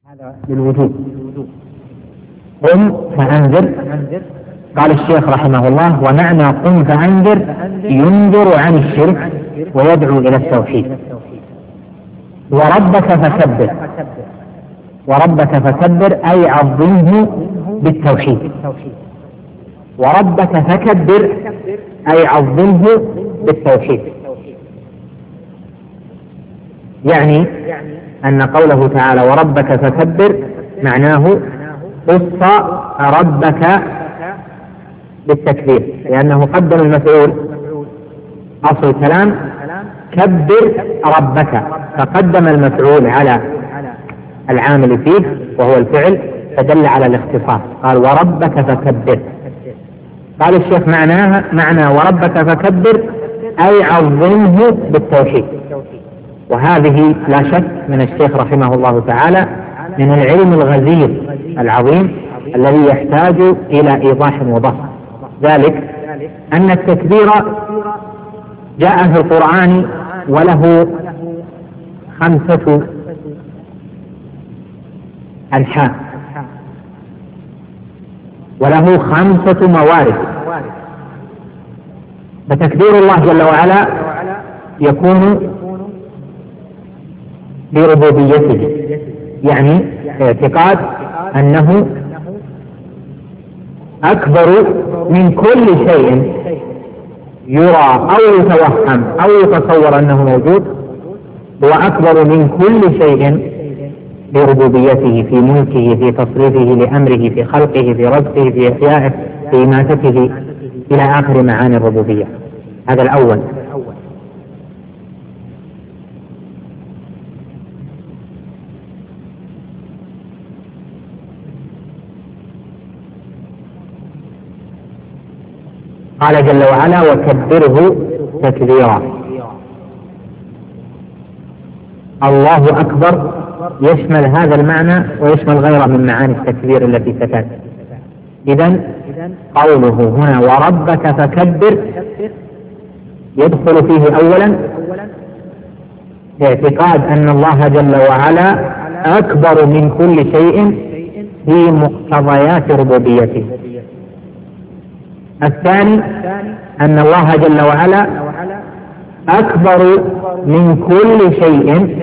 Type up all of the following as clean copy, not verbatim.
هذا للوجوب. قم فأنذر. قال الشيخ رحمه الله: ومعنى قم فأنذر ينذر عن الشرك ويدعو إلى التوحيد. وربك فكبر. وربك فكبر أي عظمه بالتوحيد. وربك فكبر أي عظمه بالتوحيد. يعني أن قوله تعالى وربك فكبر معناه خص ربك بالتكبير، لأنه قدم المفعول. أصل الكلام كبر ربك، فقدم المفعول على العامل فيه وهو الفعل، فدل على الاختصاص. قال وربك فكبر. قال الشيخ معنى وربك فكبر أي عظمه بالتوحيد. وهذه لا شك من الشيخ رحمه الله تعالى من العلم الغزير العظيم الذي يحتاج إلى إيضاح وبسط. ذلك أن التكبير جاء في القرآن وله 5 أنحاء، وله 5 موارد. فتكبير الله جل وعلا يكون بربوبيته، يعني اعتقاد أنه أكبر من كل شيء يرى أو يتوهم أو يتصور أنه موجود، هو أكبر من كل شيء بربوبيته، في ملكه، في تصريفه لأمره، في خلقه، في رزقه، في إحيائه، في إماتته، إلى آخر معاني الربوبية. هذا الأول. قال جل وعلا وكبره تكبيرا. الله أكبر يشمل هذا المعنى ويشمل غيره من معاني التكبير التي ستأتي. إذن قوله هنا وربك فكبر يدخل فيه أولا اعتقاد أن الله جل وعلا أكبر من كل شيء في مقتضيات ربوبيته. الثاني أن الله جل وعلا أكبر من كل شيء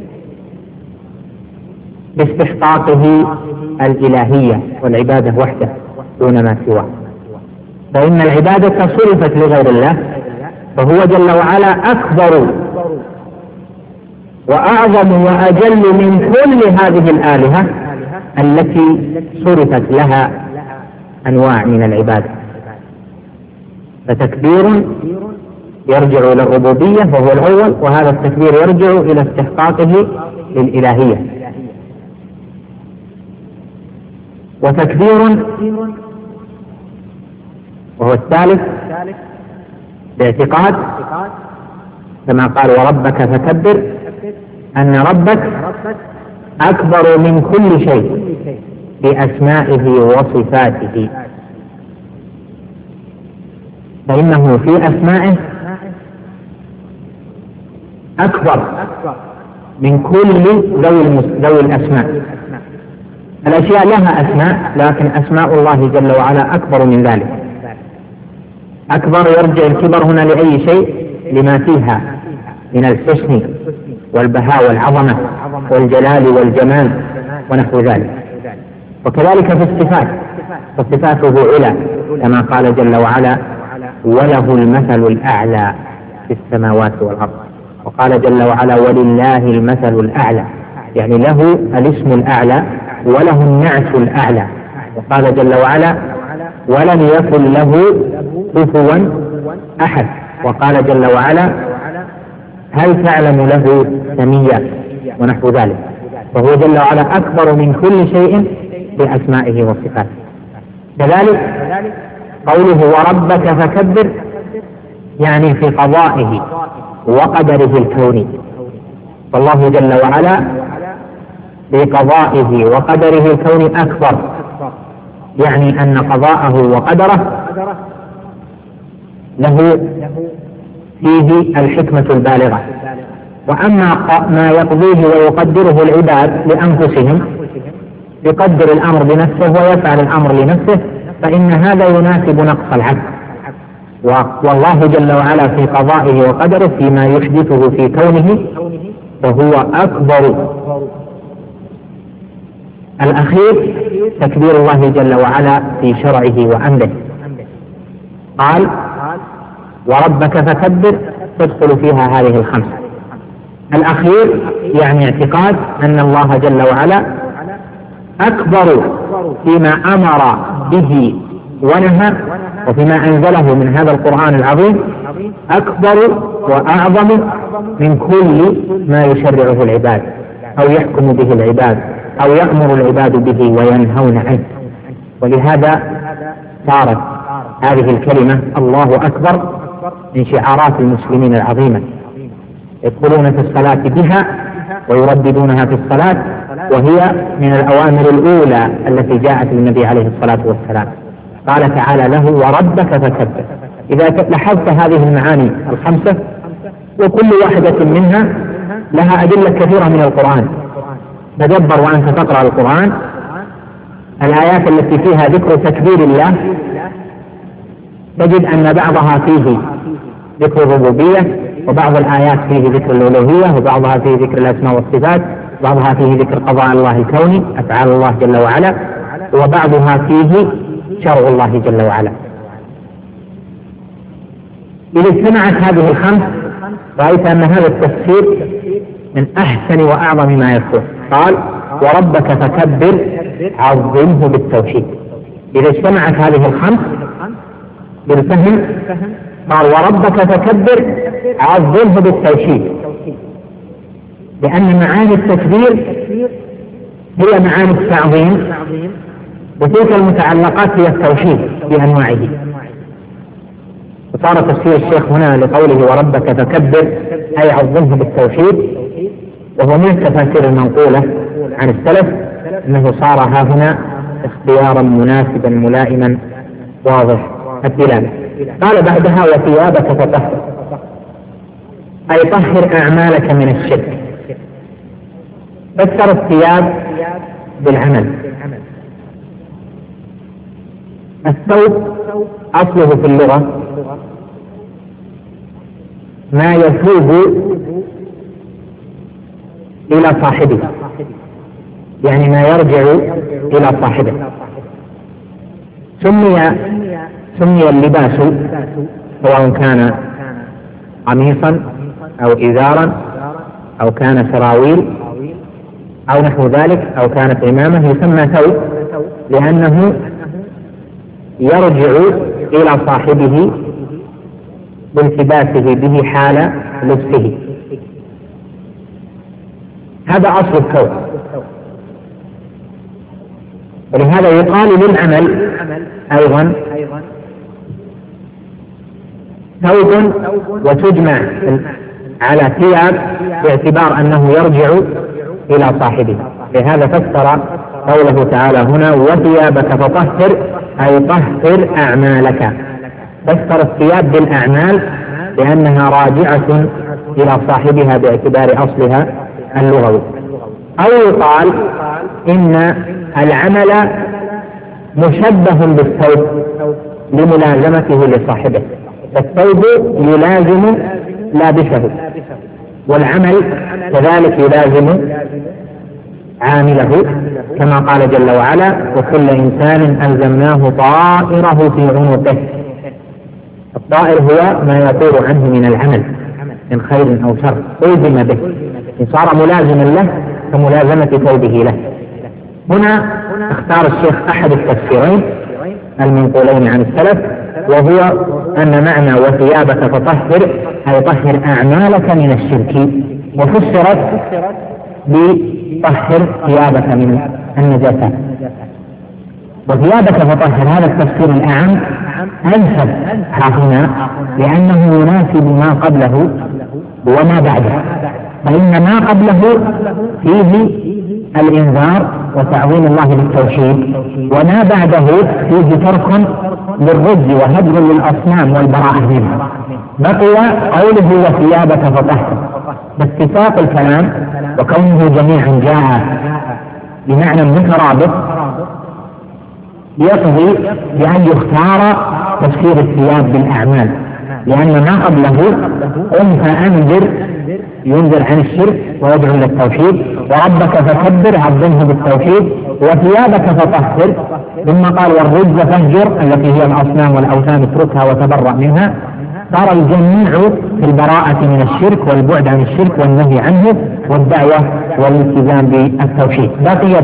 باستحقاقه الإلهية والعبادة وحده دون ما سواه. فإن العبادة صرفت لغير الله، فهو جل وعلا أكبر وأعظم وأجل من كل هذه الآلهة التي صرفت لها أنواع من العبادة. فتكبير يرجع إلى الربوبية وهو الأول، وهذا التكبير يرجع إلى استحقاقه للإلهية. وتكبير وهو الثالث باعتقاد كما قال وربك فكبر أن ربك أكبر من كل شيء بأسمائه وصفاته، فإنه في أسمائه أكبر من كل ذوي الأسماء. الأشياء لها أسماء، لكن أسماء الله جل وعلا أكبر من ذلك. أكبر يرجع الكبر هنا لأي شيء لما فيها من الحسن والبهاء والعظمة والجلال والجمال ونحو ذلك. وكذلك في الصفات، فصفاته علا كما قال جل وعلا وله المثل الأعلى في السماوات والأرض. وقال جل وعلا ولله المثل الأعلى، يعني له الاسم الأعلى وله النعت الأعلى. وقال جل وعلا ولم يكن له كفوا أحد. وقال جل وعلا هل تعلم له سميا ونحو ذلك. فهو جل وعلا أكبر من كل شيء بأسمائه وصفاته. كذلك قوله وربك فكبر يعني في قضائه وقدره الكوني. فالله جل وعلا بقضائه وقدره الكوني أكبر، يعني أن قضاءه وقدره له فيه الحكمة البالغة، وأما ما يقضيه ويقدره العباد لأنفسهم، يقدر الأمر بنفسه ويفعل الأمر لنفسه، فإن هذا يناسب نقص العبد. والله جل وعلا في قضائه وقدره فيما يحدثه في كونه وهو أكبر. الأخير تكبير الله جل وعلا في شرعه وأمره. قال وربك فكبر تدخل فيها هذه الخمسة. الأخير يعني اعتقاد أن الله جل وعلا أكبر فيما أمر به ونهى، وفيما أنزله من هذا القرآن العظيم أكبر وأعظم من كل ما يشرعه العباد أو يحكم به العباد أو يأمر العباد به وينهون عنه. ولهذا صارت هذه الكلمة الله أكبر من شعارات المسلمين العظيمة، يدخلون في الصلاة بها ويرددونها في الصلاة، وهي من الأوامر الأولى التي جاءت للنبي عليه الصلاة والسلام. قال تعالى له وربك فكبر. إذا لاحظت هذه المعاني الخمسة وكل واحدة منها لها أدلة كثيرة من القرآن، تدبر وأنت تقرأ القرآن الآيات التي فيها ذكر تكبير الله تجد أن بعضها فيه ذكر الربوبية، وبعض الآيات فيه ذكر الألوهية، وبعضها فيه ذكر الأسماء والصفات، وبعضها فيه ذكر قضاء الله الكوني أفعال الله جل وعلا، وبعضها فيه شرع الله جل وعلا. إذا اجتمعت هذه الخمس رأيت أن هذا التفسير من أحسن وأعظم ما يكون. قال وربك فكبر عظمه بالتوحيد. إذا اجتمعت هذه الخمس بالفهم قال وربك فكبر عظمه بالتوحيد، لأن معاني التكبير هي معاني التعظيم، وتلك المتعلقات هي التوحيد بأنواعه. وصار تفسير الشيخ هنا لقوله وربك فكبر أي عظمه بالتوحيد، وهو من التفاسير المنقولة عن السلف أنه صار ها هنا اختيارا مناسبا ملائما واضح الدلالة. قال بعدها وثيابك فطهر أي طهر أعمالك من الشرك. فسر الثياب بالعمل. الثوب أصله في اللغة ما يثوب إلى صاحبه، يعني ما يرجع إلى صاحبه. سمي اللباس سواء كان قميصا أو إزارا أو كان سراويل أو نحو ذلك أو كانت عمامة، يسمى ثوب لأنه يرجع إلى صاحبه بالتباسه به حال لبسه. هذا أصل الثوب. ولهذا يقال للعمل أيضا ثوب، وتجمع على ثياب باعتبار أنه يرجع إلى صاحبه. لهذا فسر قوله تعالى هنا وثيابك فطهر أي طهر أعمالك. فسر الثياب بالأعمال لأنها راجعة إلى صاحبها باعتبار أصلها اللغوي. أو يقال إن العمل مشبه بالثوب لملازمته لصاحبه، فالثوب يلازم لابسه، والعمل كذلك يلازم عامله، كما قال جل وعلا وكل إنسان ألزمناه طائره في عنقه. الطائر هو ما يطير عنه من العمل من خير أو شر ألزم به، صار ملازما له كملازمة ثوبه له. هنا اختار الشيخ أحد التفسيرين المنقولين عن السلف، وهو أن معنى وثيابك فطهر أي طهر أعمالك من الشرك، وفسرت بطهر ثيابك من النجاسات. وثيابك فطهر هذا التفسير الأعم أنسب هنا لأنه يناسب ما قبله وما بعده، فإن ما قبله فيه الإنذار وتعظيم الله بالتوحيد، وما بعده فيه ترك للرد وهدر للأصنام والبراءة منها. بقي قوله وثيابك فطهر باتفاق الكلام، وكونه جميعا جاء بمعنى مترابط يقضي بأن يختار تفسير الثياب بالأعمال، لأن ما قبله قم فأنذر ينذر عن الشرك ويدعو إلى التوحيد، وربك فكبر عظمه بالتوحيد، وثيابك فطهر، ثم قال والرجز فاهجر التي هي الأصنام والأوثان اتركها وتبرأ منها. صار الجميع في البراءة من الشرك والبعد عن الشرك والنهي عنه والدعوة والالتزام بالتوحيد. بقي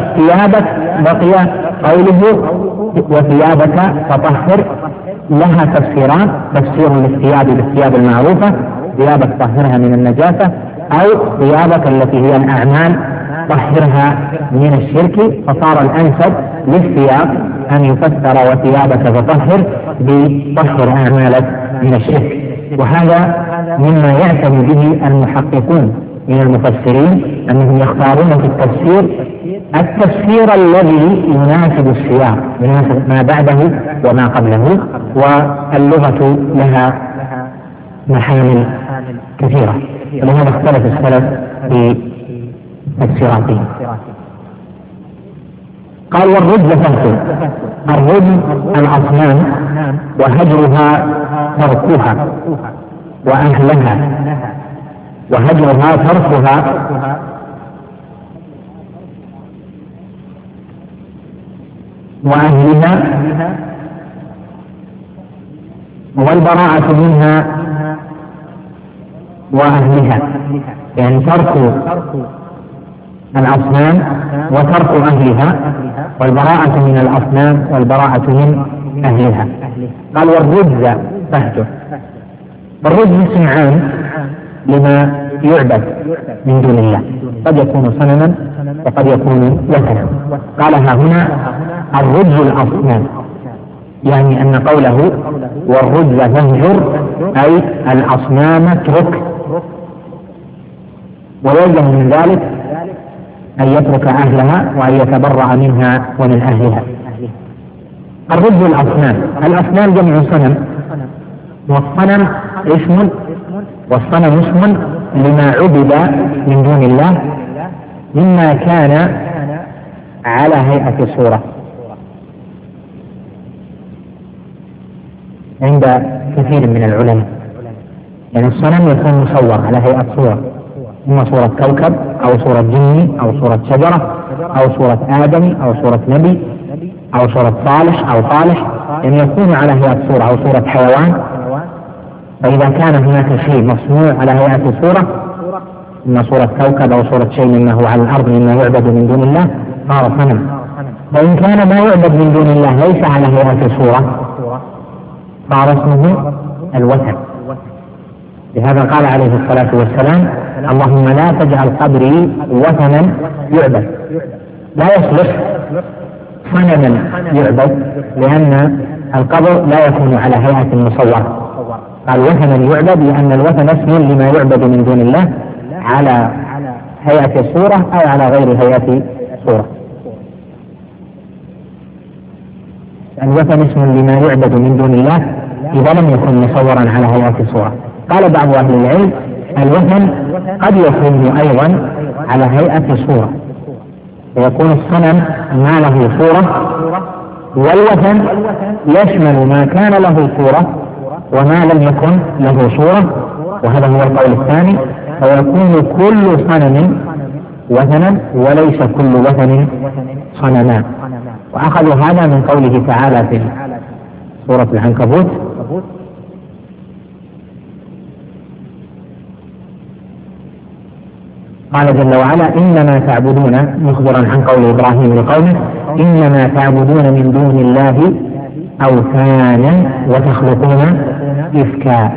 قوله وثيابك فطهر لها تفسيران: تفسير للثياب بالثياب المعروفة ثيابك طهرها من النجاسة، أو ثيابك التي هي الأعمال طهرها من الشرك. فصار الأنسب للثياب أن يفسر وثيابك فطهر بطهر أعمالك من الشرك، وهذا مما يعتني به المحققون من المفسرين، أنهم يختارون في التفسير الذي يناسب السياق، يناسب ما بعده وما قبله، واللغة لها محامل كثيرة، ولهذا اختلف السلف في تفسيراتهم. قال والرجز فهجر، الرجز الأصنام وهجرها تركها وأهلها، وهجرها تركها وأهلها، والبراءة منها وأهلها، يعني ترك الأصنام وترك أهلها، والبراءة من الأصنام والبراءة من أهلها. قال والرجز فهجر، والرجز اسم عام لما يعبد من دون الله، قد يكون صنما وقد يكون وثنا. قالها هنا الرجز الأصنام، يعني أن قوله والرجز فاهجر أي الأصنام اترك، ويلزم من ذلك أن يترك أهلها وأن يتبرأ منها ومن أهلها. الرجز الأصنام جمع صنم، والصنم اسم لما عبد من دون الله مما كان على هيئة صورة. عند كثير من العلماء يعني الصنم يكون مصور على هيئة صورة، إما صورة كوكب أو صورة جني أو صورة شجرة أو صورة آدمي أو صورة نبي أو صورة صالح أو صالح، يعني يكون على هيئة صورة أو صورة حيوان. فإذا كان هناك شيء مصنوع على هيئة صورة، إما صورة كوكب أو صورة شيء مما هو على الأرض مما يعبد من دون الله، صار صنم. وإن كان ما يعبد من دون الله ليس على هيئة صورة، صار اسمه الوثن. لهذا قال عليه الصلاة والسلام اللهم لا تجعل قبري وثنا يعبد، لا يصلح صنما يعبد، لأن القبر لا يكون على هيئة مصورة. قال وثنا يعبد لأن الوثن اسم لما يعبد من دون الله على هيئة صورة أو على غير هيئة صورة. الوثن اسم لما يعبد من دون الله إذا لم يكن مصورا على هيئة صورة. قال بعض أهل العلم الوثن قد يكون أيضا على هيئة صورة، ويكون الصنم ما له صورة، والوثن يشمل ما كان له صورة وما لم يكن له صورة، وهذا هو القول الثاني. فيكون كل صنم وثنا وليس كل وثن صنما. وأخذوا هذا من قوله تعالى في سورة العنكبوت قال جل وعلا إنما تعبدون، مخبرا عن قول إبراهيم لقومه إنما تعبدون من دون الله أوثانا وتخلقون إفكا.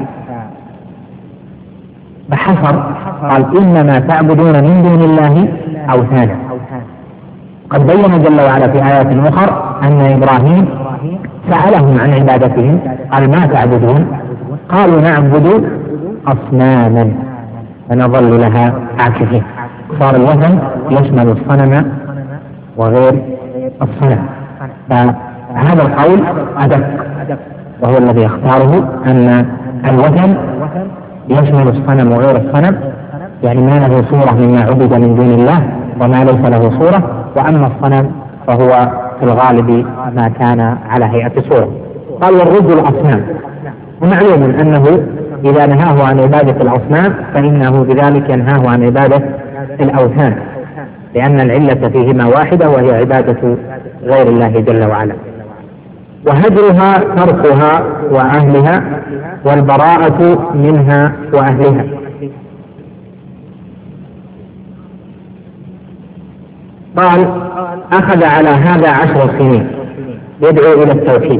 فحصر قال إنما تعبدون من دون الله أوثانا. قد بين جل وعلا في آيات أخرى أن إبراهيم سألهم عن عبادتهم، قال ما تعبدون؟ قالوا نعبد أصناما فنظل لها عاكفين. صار الوثن يشمل الصنم وغير الصنم. فهذا القول أدق، وهو الذي يختاره أن الوثن يشمل الصنم وغير الصنم، يعني ما له صورة مما عبد من دون الله وما ليس له صورة، وأما الصنم فهو في الغالب ما كان على هيئة صورة. قال والرجل أصنام، ومعلوم أنه إذا نهاه عن عبادة الأصنام فإنه بذلك ينهاه عن عبادة الأوثان، لأن العلة فيهما واحدة وهي عبادة غير الله جل وعلا. وهجرها تركها وأهلها، والبراءة منها وأهلها. قال أخذ على هذا 10 سنين يدعو إلى التوحيد،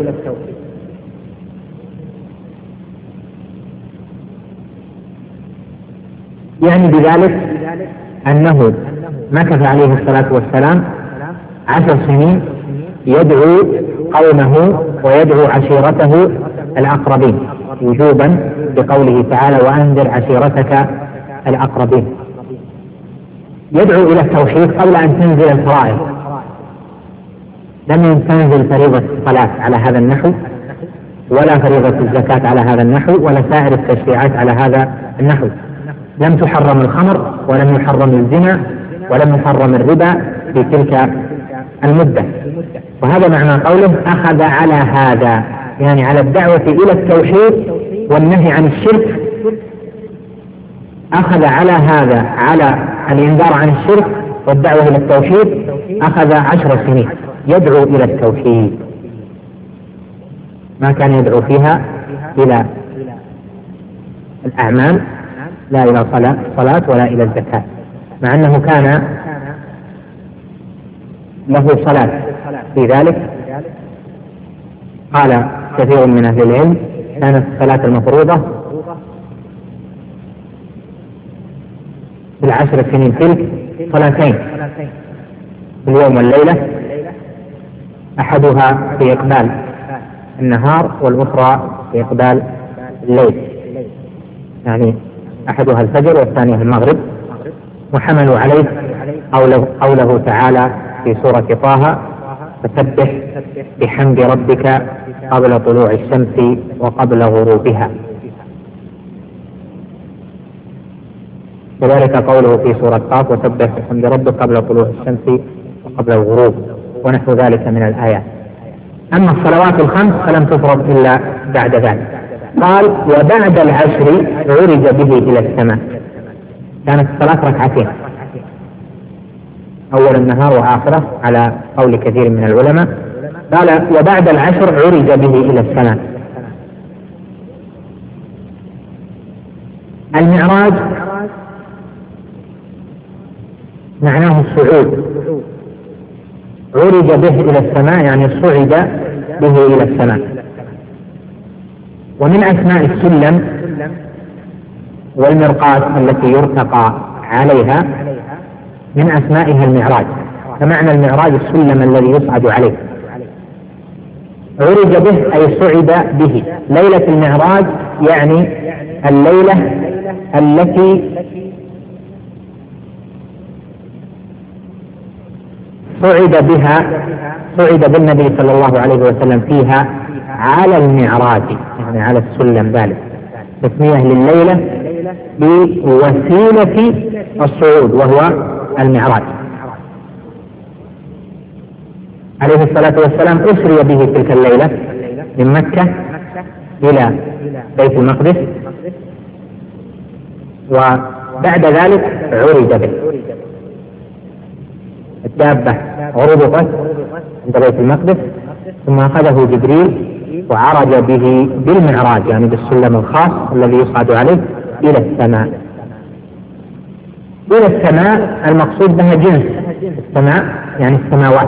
يعني بذلك أنه مكث عليه الصلاة والسلام 10 سنين يدعو قومه ويدعو عشيرته الأقربين وجوبا بقوله تعالى وأنذر عشيرتك الأقربين. يدعو إلى التوحيد قبل أن تنزل الفرائض، لم تنزل فريضة الصلاة على هذا النحو، ولا فريضة الزكاة على هذا النحو، ولا سائر التشريعات على هذا النحو. لم تحرم الخمر، ولم يحرم الزنا، ولم يحرم الربا في تلك المدة. وهذا معنى قوله أخذ على هذا، يعني على الدعوة إلى التوحيد والنهي عن الشرك. أخذ على هذا، على الإنذار عن الشرك والدعوة إلى التوحيد، أخذ 10 سنين يدعو إلى التوحيد، ما كان يدعو فيها إلى الأعمال، لا إلى صلاة ولا إلى الزكاة، مع أنه كان له صلاة في ذلك. قال كثير من أهل العلم كانت الصلاة المفروضة في 10 سنين تلك صلاتين في اليوم والليلة، أحدها في إقبال النهار والأخرى في إقبال الليل، يعني أحدها الفجر والثانية المغرب. وحملوا عليه قوله تعالى في سورة طه فسبح بحمد ربك قبل طلوع الشمس وقبل غروبها. وذلك قوله في سورة قاف وسبح بحمد ربك قبل طلوع الشمس وقبل الغروب، ونحو ذلك من الآيات. أما الصلوات الخمس فلم تفرض إلا بعد ذلك. قال وبعد 10 عرج به إلى السماء، كانت الصلاة 2 ركعتين أول النهار وآخره على قول كثير من العلماء. قال وبعد 10 عرج به إلى السماء. المعراج معناه الصعود، عرج به إلى السماء يعني صعد به إلى السماء. ومن أسماء السلم والمرقاة التي يرتقى عليها من أسمائها المعراج، فمعنى المعراج السلم الذي يصعد عليه. عرج به أي صعد به. ليلة المعراج يعني الليلة التي صعد بالنبي صلى الله عليه وسلم فيها على المعراج، يعني على السلم، ذلك تسمية لليلة بوسيلة الصعود وهو المعراج. عليه الصلاة والسلام أسري به تلك الليلة من مكة إلى بيت المقدس، وبعد ذلك عرج به. الدابة عرضت عند بيت المقدس، ثم أخذه جبريل وعرج به بالمعراج يعني بالسلم الخاص الذي يصعد عليه إلى السماء. إلى السماء المقصود بها جنس السماء يعني السماوات،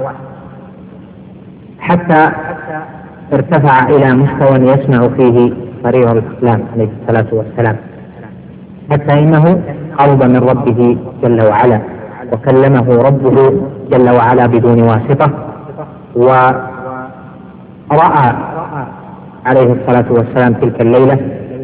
حتى ارتفع إلى مستوى يسمع فيه صرير الأقلام عليه الصلاة والسلام، حتى إنه قرب من ربه جل وعلا وكلمه ربه جل وعلا بدون واسطة. ورأى عليه الصلاة والسلام تلك الليلة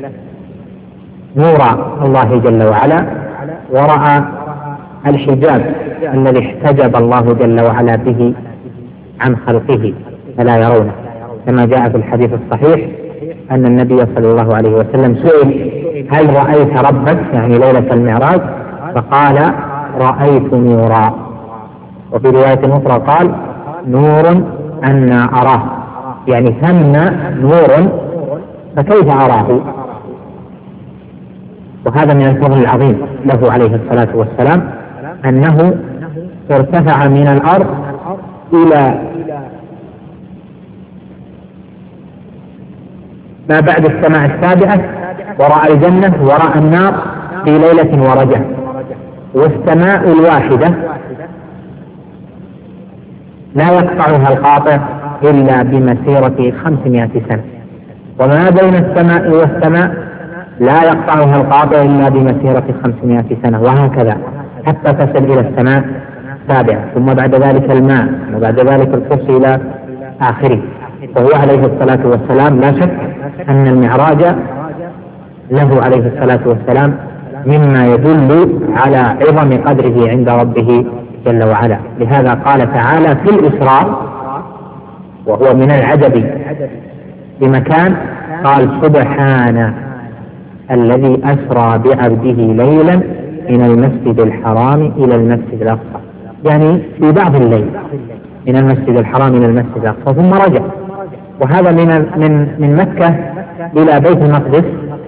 نور الله جل وعلا، ورأى الحجاب الذي احتجب الله جل وعلا به عن خلقه فلا يرونه، كما جاء في الحديث الصحيح أن النبي صلى الله عليه وسلم سئل: هل رأيت ربك؟ يعني ليلة المعراج، فقال: رأيت نورا. وفي رواية أخرى قال: نور أنا أراه، يعني ثم نور فكيف أراه؟ وهذا من الفضل العظيم له عليه الصلاة والسلام، أنه ارتفع من الأرض إلى ما بعد السماء السابعة، ورأى الجنة ورأى النار في ليلة ورجع. والسماء الواحدة لا يقطعها القاطع إلا بمسيرة 500 سنة، وما بين السماء والسماء لا يقطعها القاطع إلا بمسيرة 500 سنة، وهكذا حتى تصل إلى السماء السابعة، ثم بعد ذلك الماء، وبعد ذلك الكرسي إلى آخره. وهو عليه الصلاة والسلام لا شك أن المعراج له عليه الصلاة والسلام مما يدل على عظم قدره عند ربه جل وعلا. لهذا قال تعالى في الإسراء، وهو من العجب بمكان، قال: سبحان الذي أسرى بعبده ليلا من المسجد الحرام إلى المسجد الأقصى، يعني في بعض الليل من المسجد الحرام إلى المسجد الأقصى ثم رجع. وهذا من مكة إلى بيت المقدس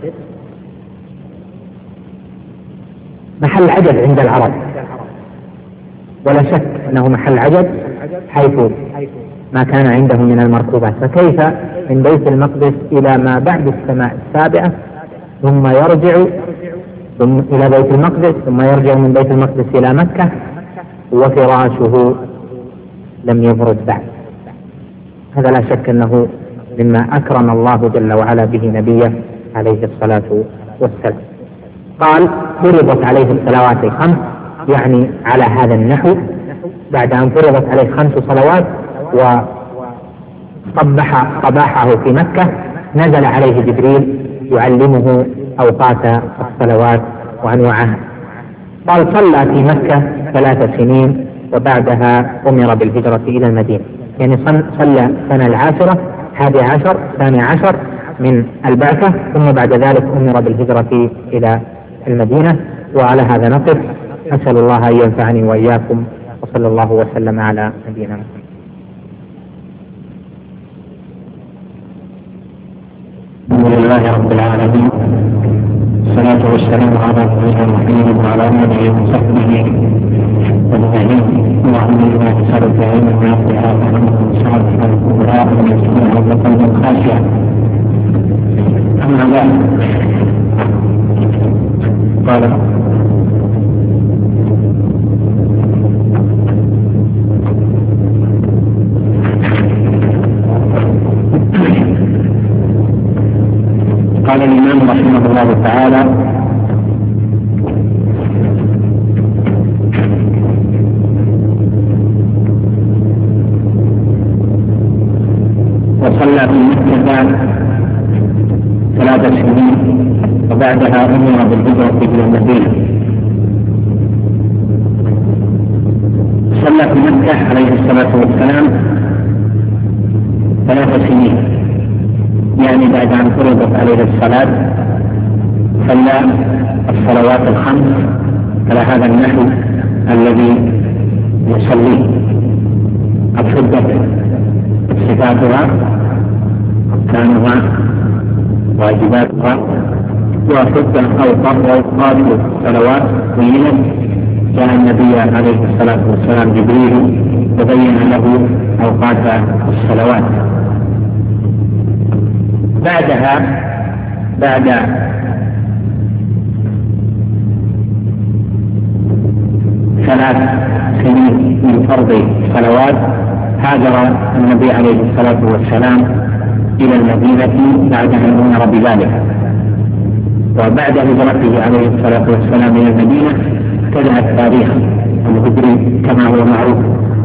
محل عجب عند العرب، ولا شك أنه محل عجب حيث ما كان عنده من المركوبات، فكيف من بيت المقدس إلى ما بعد السماء السابعة ثم يرجع إلى بيت المقدس، ثم يرجع من بيت المقدس إلى مكة وفراشه لم يبرد بعد. هذا لا شك أنه مما أكرم الله جل وعلا به نبيه عليه الصلاة والسلام. قال: فرضت عليه الصلوات الخمس، يعني على هذا النحو، بعد أن فرضت عليه 5 صلوات وصباحه في مكة نزل عليه جبريل يعلمه أوقات الصلوات وأنواعها. قال: صلى في مكة 3 سنين، وبعدها أمر بالهجرة إلى المدينة، يعني صلى سنة 10 11 12 من البعثة، ثم بعد ذلك أمر بالهجرة إلى المدينة. وعلى هذا نقف، أسأل الله أن ينفعني وإياكم، وصلى الله وسلم على نبينا محمد. الحمد لله رب العالمين، الصلاة والسلام على نبينا محمد وعلى آله وصحبه أجمعين. اللهم إنا نسألك علما نافعا وعملا صالحا ودعاء مسموعا وقلبا خاشعا. أما بعد، قال: قال الإمام رحمه الله تعالى: وصلى في مكة 3 سنين، وبعدها أمر بالهجرة إلى المدينة. صلى في مكة عليه الصلاة والسلام 3 سنين، يعني بعد أن فرضت عليه الصلاة صلى الصلوات الخمس على هذا النحو الذي يصليه. أفردت صفاتها، أركانها، واجباتها، وفرد أوقات الصلوات بينت. كان النبي عليه الصلاة والسلام جبريل وبين له أوقات الصلوات. بعدها بعد 3 سنين من فرض الصلوات هاجر النبي عليه الصلاة والسلام إلى المدينة بعد أن أمر بذلك. وبعد هجرته عليه الصلاة والسلام إلى المدينة ابتدأ التاريخ الهجري كما هو معروف.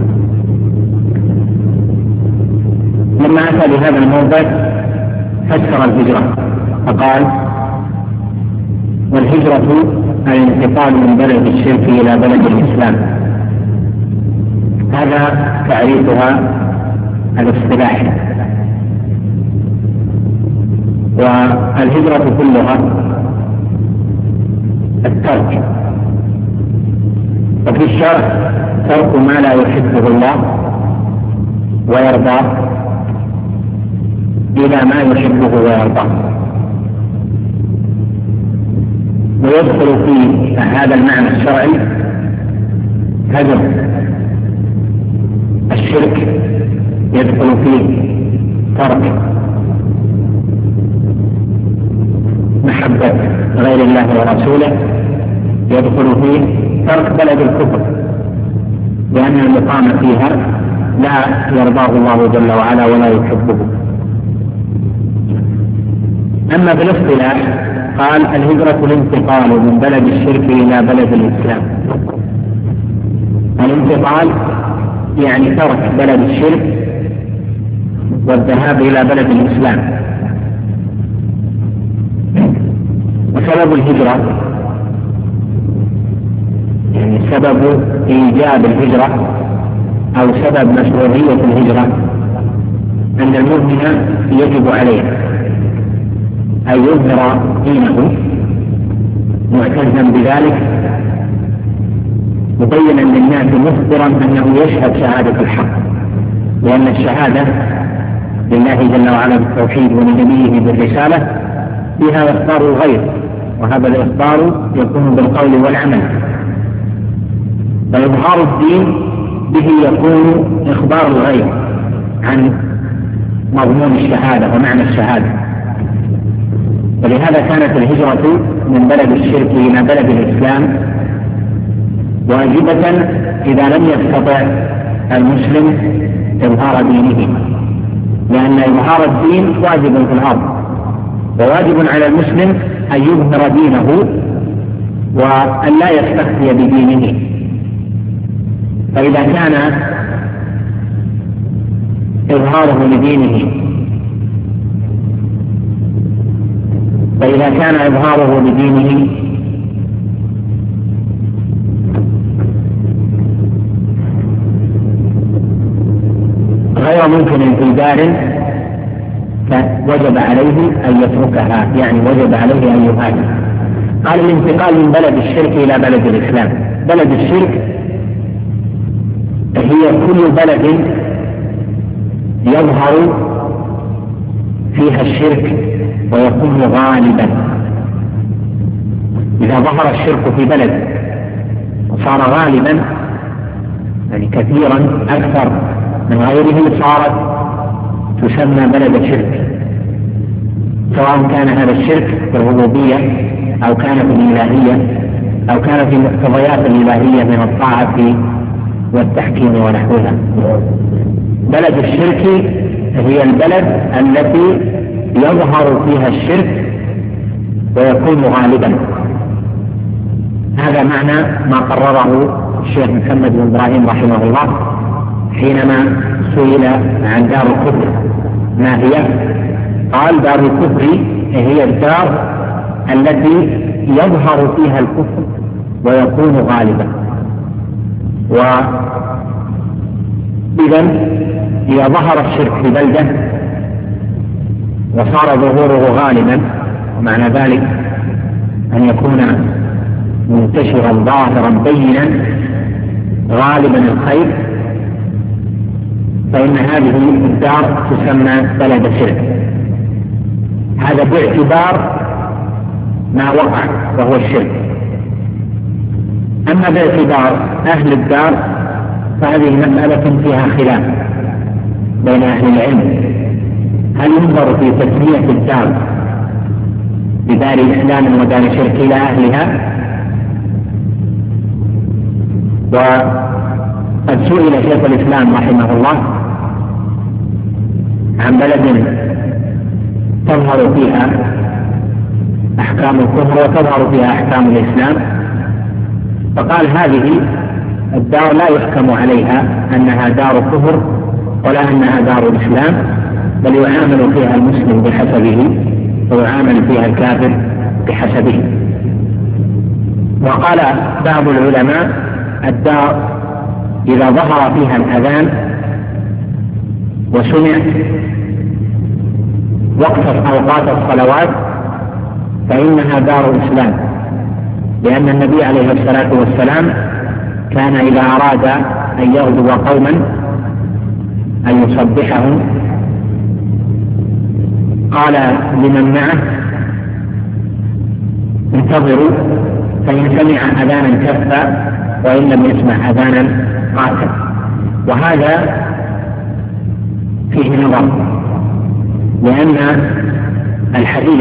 لما أتى لهذا الموضع فسر الهجرة فقال: والهجرة الانتقال من بلد الشرك إلى بلد الإسلام. هذا تعريفها الاصطلاحي. والهجرة كلها الترك، وفي الشرع ترك ما لا يحبه الله ويرضاه إلى ما يحبه ويرضاه. ويدخل في هذا المعنى الشرعي هجر الشرك، يدخل فيه ترك محبة غير الله ورسوله، يدخل فيه ترك بلد الكفر، لأن المقام فيها لا يرضاه الله جل وعلا ولا يحبه. أما بالاصطلاح قال الهجرة الانتقال من بلد الشرك إلى بلد الإسلام. الانتقال يعني ترك بلد الشرك والذهاب إلى بلد الإسلام. وسبب الهجرة يعني سبب إيجاب الهجرة أو سبب مشروعية الهجرة أن المؤمن يجب عليه أن يظهر دينه معتزا بذلك، مبينا للناس مخبرا أنه يشهد شهادة الحق، لأن الشهادة لله جل وعلا بالتوحيد ولنبيه بالرسالة فيها إخبار الغير، وهذا الإخبار يكون بالقول والعمل. فإظهار الدين به يكون إخبار الغير عن مضمون الشهادة ومعنى الشهادة. ولهذا كانت الهجرة من بلد الشرك إلى بلد الإسلام واجبة إذا لم يستطع المسلم إظهار دينه، لأن إظهار الدين واجب في الأرض، وواجب على المسلم أن يظهر دينه وأن لا يستخفي بدينه. فإذا كان إظهاره لدينه غير ممكن في دار فوجب عليه أن يتركها، يعني وجب عليه أن يهاجر. قال الانتقال من بلد الشرك إلى بلد الإسلام. بلد الشرك هي كل بلد يظهر فيها الشرك ويكون غالبا. إذا ظهر الشرك في بلد وصار غالبا يعني كثيرا أكثر من غيره صارت تسمى بلد شرك، سواء كان هذا الشرك في الربوبية أو كان في الإلهية أو كان في مقتضيات الإلهية من الطاعة والتحكيم ونحوها. بلد الشرك هي البلد التي يظهر فيها الشرك ويكون غالبا. هذا معنى ما قرره الشيخ محمد بن إبراهيم رحمه الله حينما سئل عن دار الكفر ما هي، قال دار الكفر هي الدار التي يظهر فيها الكفر ويكون غالبا. وإذا إذا ظهر الشرك في بلدة وصار ظهوره غالبا، ومعنى ذلك أن يكون منتشرا ظاهرا بينا غالبا الخير، فإن هذه الدار تسمى بلد شرك. هذا باعتبار ما وقع وهو الشرك. أما باعتبار أهل الدار فهذه مسألة فيها خلاف بين أهل العلم، هل ينظر في تسمية الدار بدار إسلام ودار شرك إلى أهلها؟ وقد سئل شيخ الإسلام رحمه الله عن بلد تظهر فيها أحكام الكفر وتظهر فيها أحكام الإسلام، فقال هذه الدار لا يحكم عليها أنها دار كفر ولا أنها دار الإسلام، بل يعامل فيها المسلم بحسبه ويعامل فيها الكافر بحسبه. وقال بعض العلماء الدار إذا ظهر فيها الأذان وسمع وقت أوقات الصلوات فإنها دار إسلام، لأن النبي عليه الصلاة والسلام كان إذا أراد أن يغدو قوما أن يصبحهم قال لمن معه انتظروا فإن سمع أذانا كفى وإن لم يسمع أذانا قاتل. وهذا فيه نظر، لأن الحديث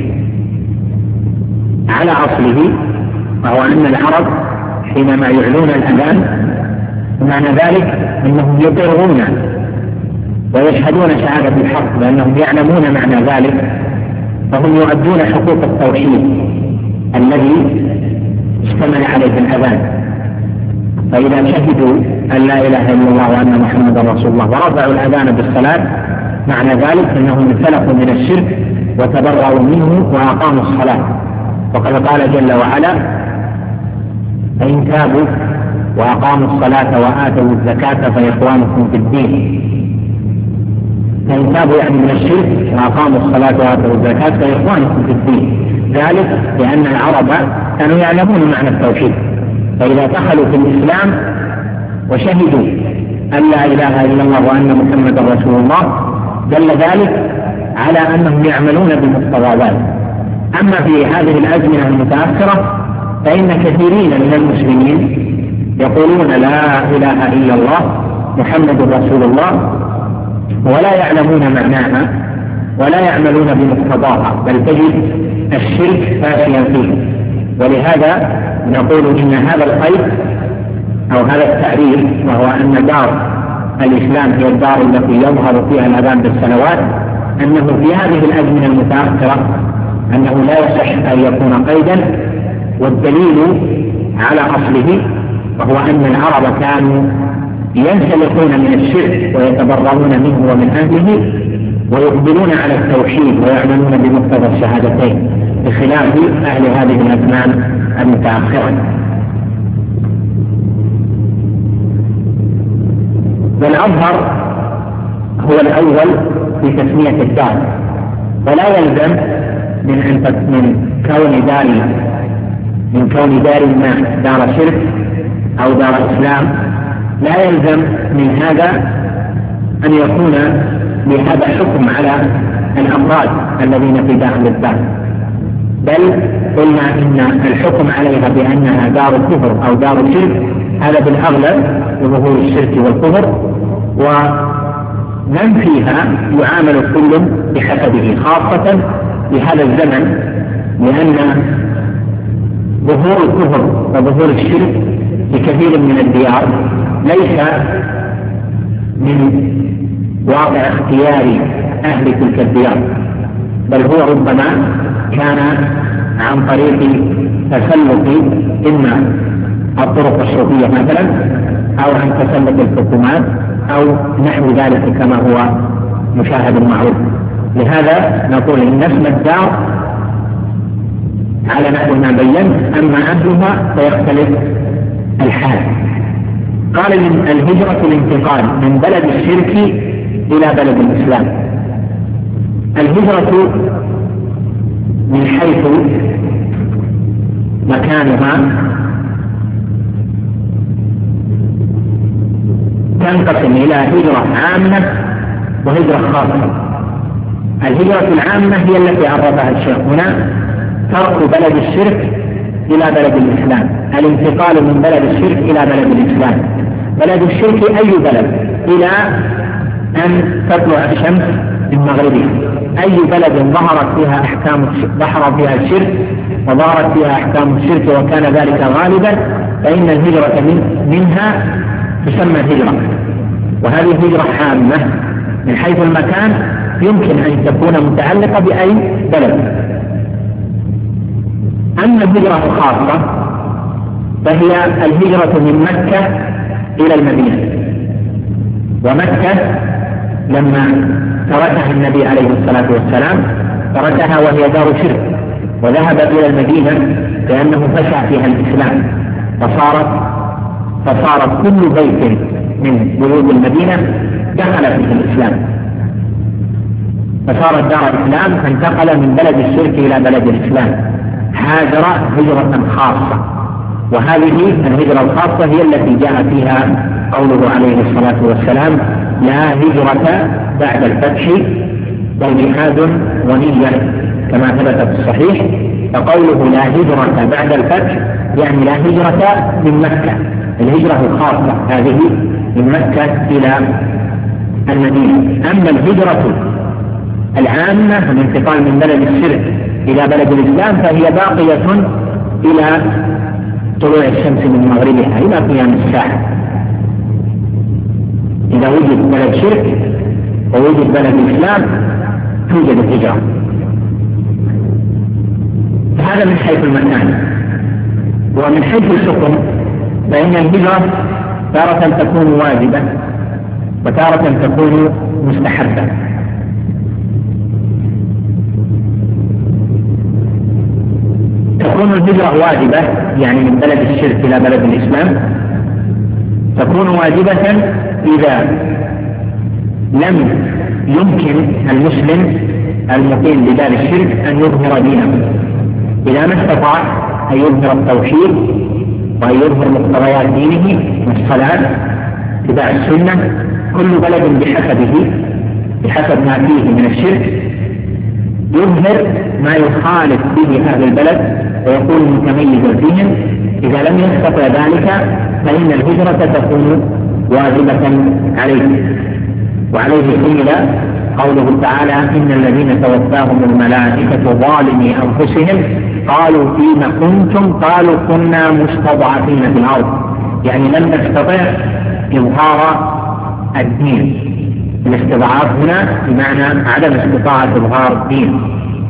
على أصله وهو أن العرب حينما يعلون الأذان معنى ذلك أنهم يقرون ويشهدون شهادة الحق لأنهم يعلمون معنى ذلك، فهم يؤدون حقوق التوحيد الذي اشتمل عليه الأذان. فإذا شهدوا أن لا إله إلا الله وأن محمدا رسول الله ورفعوا الأذان بالصلاة معنى ذلك أنهم انسلخوا من الشرك وتبرأوا منه وأقاموا الصلاة. وقد قال جل وعلا: فإن تابوا وأقاموا الصلاة وآتوا الزكاة فإخوانكم في الدين. فإن تابوا يعني من الشرك وأقاموا الصلاة وآتوا الزكاة فإخوانكم في الدين، ذلك لأن العرب كانوا يعلمون معنى التوحيد، فإذا دخلوا في الإسلام وشهدوا أن لا إله إلا الله وأن محمدا رسول الله دل ذلك على أنهم يعملون بمقتضى ذلك. أما في هذه الأزمنة المتأخرة فإن كثيرين من المسلمين يقولون لا إله إلا الله محمد رسول الله ولا يعلمون معناها ولا يعملون بمقتضاها، بل تجد الشرك فاشيا فيه. ولهذا نقول إن هذا القيد أو هذا التعريف، وهو أن دار الإسلام هي الدار التي يظهر فيها الأذان بالصلوات، أنه في هذه الأزمنة المتأخرة أنه لا يصح أن يكون قيدا. والدليل على أصله وهو أن العرب كانوا ينسلخون من الشرك ويتبرؤون منه ومن أهله ويقبلون على التوحيد ويعملون بمقتضى الشهادتين، بخلاف أهل هذه الأزمان المتأخرة. والأظهر هو الأول في تسمية الدار، ولا يلزم من كون دار ما دار شرك أو دار إسلام، لا يلزم من هذا أن يكون لهذا حكم على الأمراض الذين في داخل الدار، بل قلنا إن الحكم عليها بأنها دار كفر أو دار شرك هذا بالأغلب لظهور الشرك والكفر، ومن فيها يعامل كل بحسبه، خاصة في هذا الزمن، لأن ظهور الكفر وظهور الشرك في كثير من الديار ليس من واقع اختيار أهل تلك الديار، بل هو ربما كان عن طريق تسلط إما الطرق الشرطية مثلا أو عن تسلط الحكومات أو نحو ذلك كما هو مشاهد معروف. لهذا نقول إن اسم الدار على نحو ما بينت، أما أهلها فيختلف الحال. قال الهجرة الانتقال من بلد الشرك إلى بلد الإسلام. الهجرة من حيث مكانها تنقسم إلى هجرة عامة وهجرة خاصة. الهجرة العامة هي التي عرفها الشيخ هنا، ترك بلد الشرك إلى بلد الإسلام، الانتقال من بلد الشرك إلى بلد الإسلام. بلد الشرك أي بلد إلى أن تطلع الشمس من مغربها، أي بلد ظهر فيها الشرك وظهرت فيها أحكام الشرك وكان ذلك غالبا، فإن الهجرة منها تسمى هجرة، وهذه هجرة عامة من حيث المكان، يمكن أن تكون متعلقة بأي بلد. أما الهجرة الخاصة فهي الهجرة من مكة إلى المدينة. ومكة لما تركها النبي عليه الصلاة والسلام تركها وهي دار شرك، وذهب إلى المدينة لأنه فشى فيها الإسلام، فصار كل بيت من بيوت المدينة دخل فيه الإسلام. فصارت دار إسلام، فانتقل من بلد الشرك إلى بلد الإسلام، هاجر هجرة خاصة. وهذه الهجرة الخاصة هي التي جاء فيها قوله عليه الصلاة والسلام: لا هجرة بعد الفتح بل جهاد ونية، كما ثبت في الصحيح. فقوله لا هجرة بعد الفتح يعني لا هجرة من مكة، الهجرة الخاصة هذه من مكة إلى المدينة. أما الهجرة العامة الانتقال من بلد الشرك إلى بلد الإسلام فهي باقية إلى طلوع الشمس من مغربها إلى قيام الساعة. إذا وجد بلد شرك ووجد بلد الإسلام توجد الهجرة. هذا من حيث المكان. ومن حيث الحكم فإن الهجرة تارة تكون واجبة وتارة تكون مستحبة. تكون الهجرة واجبة يعني من بلد الشرك إلى بلد الإسلام، تكون واجبة إذا لم يمكن المسلم المقيم بدار الشرك أن يظهر دينه، إذا ما استطاع أن يظهر التوحيد وأن يظهر مقتضيات دينه والصلاة اتباع السنة، كل بلد بحسب ما فيه من الشرك يظهر ما يخالف به هذا البلد ويكون متميزا فيهم. إذا لم يستطع ذلك فإن الهجرة تكون واجبة عليه. وعليه حمل قوله تعالى: إن الذين توفاهم الملائكة ظالمي أنفسهم قالوا فيما كنتم قالوا كنا مستضعفين في الأرض، يعني لم نستطع إظهار الدين. الاستضعاف هنا بمعنى عدم استطاعة إظهار الدين.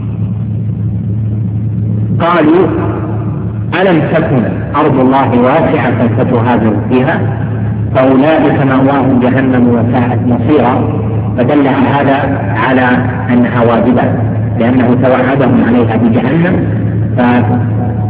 قالوا: ألم تكن أرض الله واسعة فتهاجروا فيها فأولئك مأواهم جهنم وساءت مصيرا. فدل هذا على أنها واجبة لأنه توعدهم عليها بجهنم. فمعنى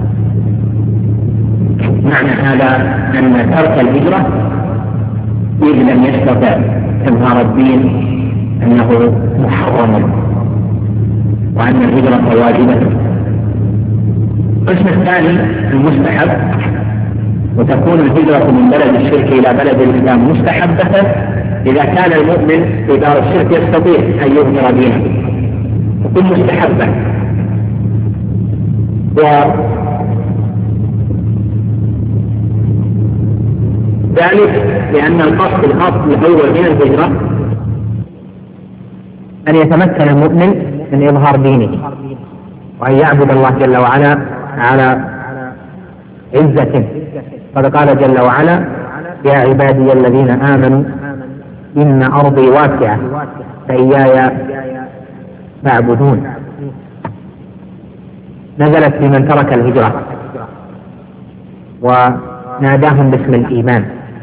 هذا أن ترك الهجرة إذ لم يستطع إظهار الدين أنه محرم وأن الهجرة واجبة. القسم الثاني المستحب، وتكون الهجرة من بلد الشرك إلى بلد الإسلام مستحبة إذا كان المؤمن في دار الشرك يستطيع أن يظهر دينه، تكون مستحبة. ذلك لأن الأصل الأول من الهجرة أن يتمكن المؤمن من إظهار دينه وأن يعبد الله جل وعلا على عزته. قد قال جل وعلا: يا عبادي الذين آمنوا إن أرضي واسعة فإياي فاعبدون. نزلت في من ترك الهجرة وناداهم باسم الإيمان.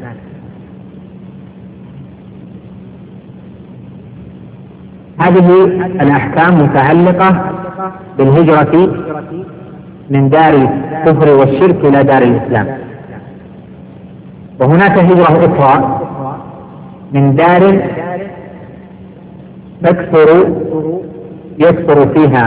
هذه الأحكام متعلقة بالهجرة من دار الكفر والشرك إلى دار الإسلام. وهناك هجرة أخرى من دار يكثر فيها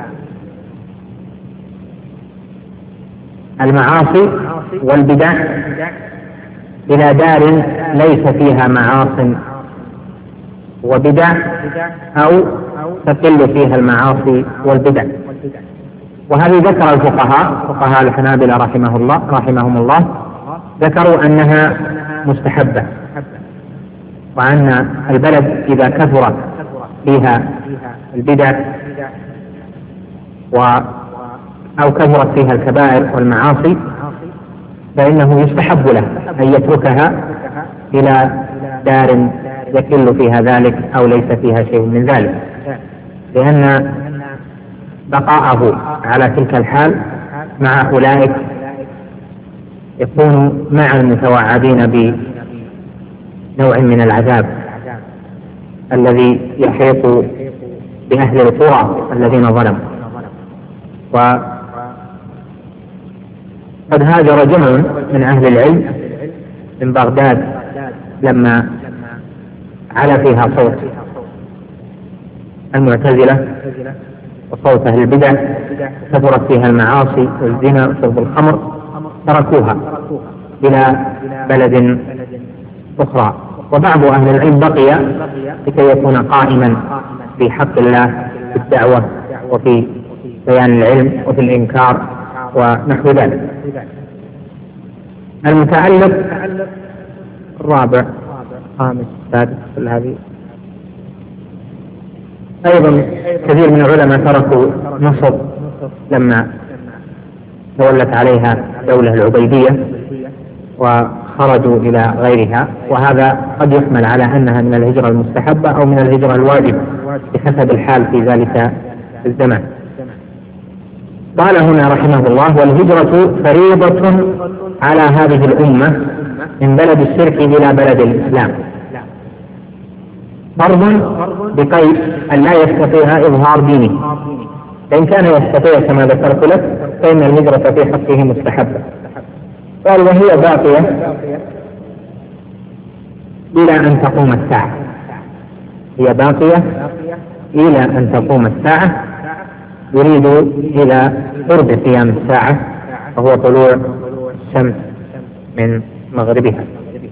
المعاصي والبدع إلى دار ليس فيها معاصي وبدع أو تقل فيها المعاصي والبدع. وهذه ذكر فقهاء الحنابلة رحمهم الله ذكروا أنها مستحبة، وأن البلد إذا كثر فيها البدع أو كثرت فيها الكبائر والمعاصي فإنه يستحب له أن يتركها إلى دار يكل فيها ذلك أو ليس فيها شيء من ذلك، لأن بقاءه على تلك الحال مع أولئك يكون مع المتوعدين بنوع من العذاب الذي يحيط بأهل القرى الذين ظلموا. وقد هاجر جمع من أهل العلم من بغداد لما علا فيها صوت المعتزلة وصوت أهل البدع، كثرت فيها المعاصي والزنا وشرب الخمر، تركوها إلى بلد أخرى. وبعض أهل العلم بقي لكي يكون قائما في حق الله في الدعوة وفي بيان العلم وفي الإنكار ونحو ذلك. المتعلق الرابع خامس سادس هذه أيضا كثير من العلماء تركوا مصر لما تولت عليها الدولة العبيدية وخرجوا إلى غيرها، وهذا قد يحمل على أنها من الهجرة المستحبة أو من الهجرة الواجبة بحسب الحال في ذلك الزمان. قال هنا رحمه الله: والهجرة فريضة على هذه الأمة من بلد الشرك إلى بلد الإسلام، فرض بقيد أن لا يستطيع إظهار دينه، فإن كان يستطيع كما ذكرت لك فإن الهجرة في حقه مستحبة. قال: وهي باقية إلى أن تقوم الساعة، هي باقية إلى أن تقوم الساعة، يريد إلى قرب قيام الساعة وهو طلوع الشمس من مغربها،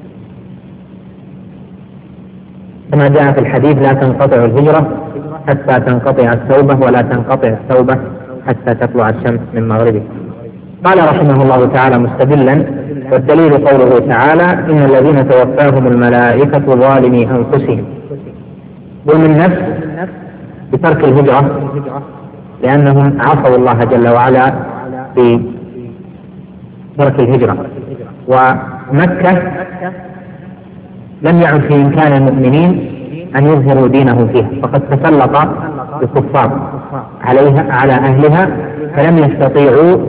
كما جاء في الحديث: لا تنقطع الهجرة حتى تنقطع التوبة، ولا تنقطع التوبة حتى تطلع الشمس من مغربها. قال رحمه الله تعالى مستدلا: والدليل قوله تعالى: إن الذين توفاهم الملائكة ظالمي أنفسهم. ومن نفس بترك الهجرة لأنهم عصوا الله جل وعلا في ترك الهجرة، ومكة لم يعد في إمكان المؤمنين أن يظهروا دينه فيها، فقد تسلط الكفار على أهلها فلم يستطيعوا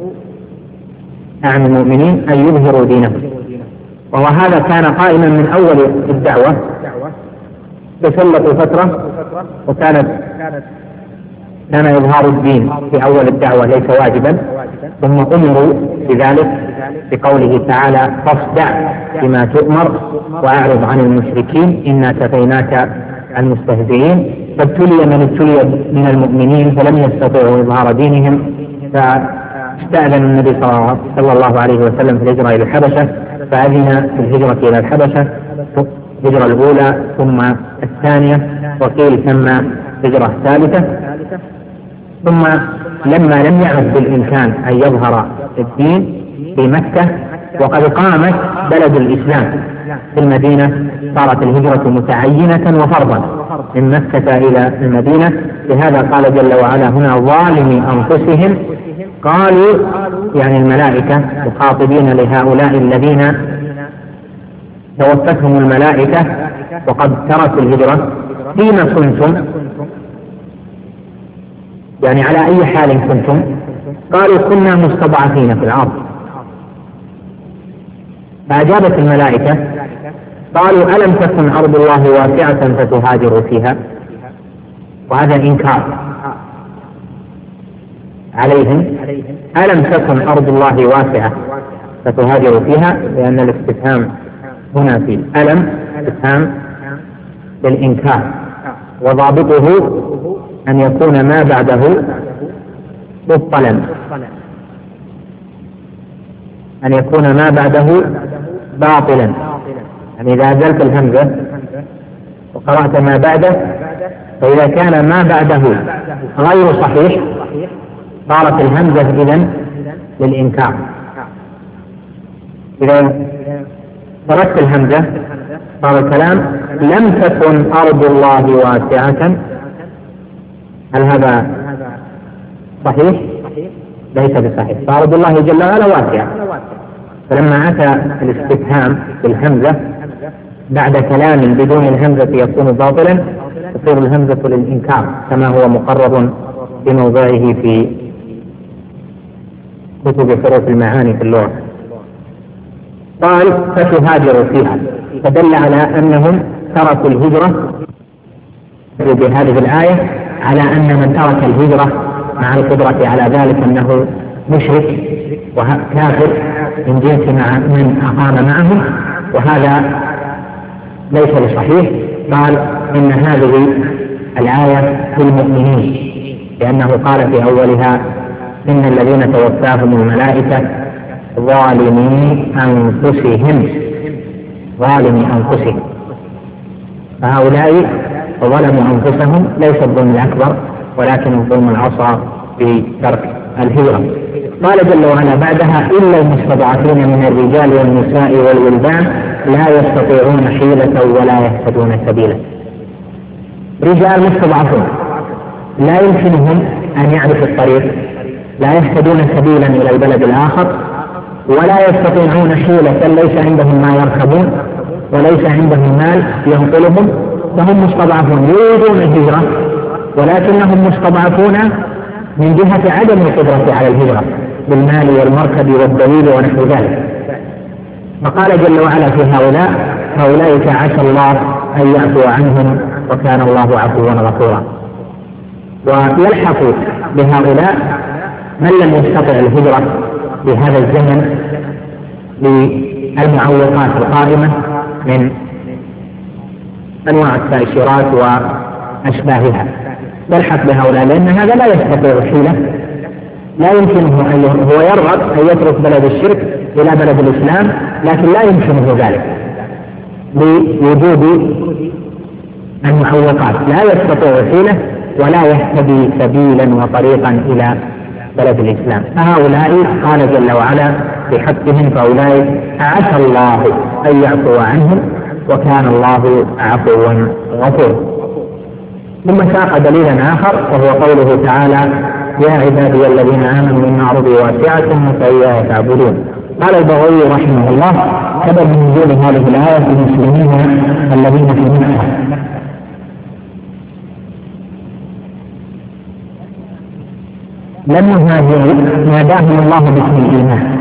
عن المؤمنين أن يظهروا دينهم. وهذا كان قائما من أول الدعوة، تسلطوا فترة وكان إظهار الدين في أول الدعوة ليس واجبا، ثم أمروا بذلك بقوله تعالى: فاصدع بما تؤمر وأعرض عن المشركين إنا كفيناك المستهزئين. فابتلي من ابتلي من المؤمنين فلم يستطيعوا إظهار دينهم، فاستأذن النبي صلى الله عليه وسلم في الهجرة إلى الحبشة، فأذن في الهجرة إلى الحبشة، الهجرة الأولى ثم الثانية، وقيل ثم هجرة ثالثة. ثم لما لم يعد بالإمكان أن يظهر الدين في مكة وقد قامت بلد الإسلام في المدينة، صارت الهجرة متعينة وفرضا من مكة إلى المدينة. لهذا قال جل وعلا هنا: ظالمي أنفسهم. قالوا يعني الملائكة مخاطبين لهؤلاء الذين توفتهم الملائكة وقد تركوا الهجرة: فيما كنتم، يعني على أي حال كنتم؟ قالوا: كنا مستضعفين في الأرض. فأجابت الملائكة قالوا: ألم تكن أرض الله واسعة فتهاجروا فيها؟ وهذا إنكار عليهم: ألم تكن أرض الله واسعة فتهاجروا فيها؟ لأن الاستفهام هنا في ألم استفهام للإنكار، وضابطه أن يكون ما بعده مبطلا، أن يكون ما بعده باطلا. يعني إذا أزلت الهمزة وقرأت ما بعده، فإذا كان ما بعده غير صحيح صارت الهمزة إذن للإنكار. إذا تركت الهمزة صار الكلام: لم تكن أرض الله واسعة. هل هذا صحيح؟ ليس بصحيح، فأرض الله جل وعلا واسعة. فلما أتى الاستفهام بالهمزة بعد كلام بدون الهمزة يكون باطلا، تصير الهمزة للإنكار كما هو مقرر في موضعه في كتب حروف المعاني في اللغة. قال: فتهاجروا فيها، فدل على أنهم تركوا الهجرة بهذه الآية على أن من ترك الهجرة مع القدرة على ذلك أنه مشرك وكافر من جنس مع من أقام معه، وهذا ليس بصحيح. قال: إن هذه الآية في المؤمنين، لأنه قال في أولها إن الذين توفاهم الملائكة ظالمي أنفسهم، فهؤلاء ظلموا أنفسهم، ليس الظلم الأكبر ولكن الظلم الأصغر في ترك الهجرة. قال جل وعلا بعدها إلا المستضعفين من الرجال والنساء والولدان لا يستطيعون حيلة ولا يهتدون سبيلا. رجال مستضعفون لا يمكنهم أن يعرفوا الطريق، لا يهتدون سبيلا إلى البلد الآخر، ولا يستطيعون حيلة، ليس عندهم ما يركبون وليس عندهم مال ينقلهم، فهم مستضعفون يريدون الهجرة ولكنهم مستضعفون من جهة عدم القدرة على الهجرة بالمال والمركب والدليل ونحو ذلك. فقال جل وعلا في هؤلاء عسى الله أن يعفو عنهم وكان الله عفوا غفورا. ويلحق بهؤلاء من لم يستطع الهجرة في هذا الزمن للمعوقات القائمة من أنواع التأشيرات وأشباهها، يلحق بهؤلاء لأن هذا لا يستطيع حيلة، لا يمكنه هو يرغب أن يترك بلد الشرك إلى بلد الإسلام، لكن لا يمكنه ذلك لوجود المعوقات، لا يستطيع حيلة ولا يهتدي سبيلا وطريقا إلى بلد الإسلام. فهؤلاء قال جل وعلا في حقهم فأولئك عسى الله أن يعفو عنهم وكان الله عفوا غفورا. ثم ساق دليلا آخر وهو قوله تعالى يا عبادي الذين آمنوا إن أرضي واسعة فإياي تعبدون. قال البغوي رحمه الله سبب نزول هذه الآية في المسلمين الذين في مكة. لم يهاجروا ناداهم الله باسم الإيمان،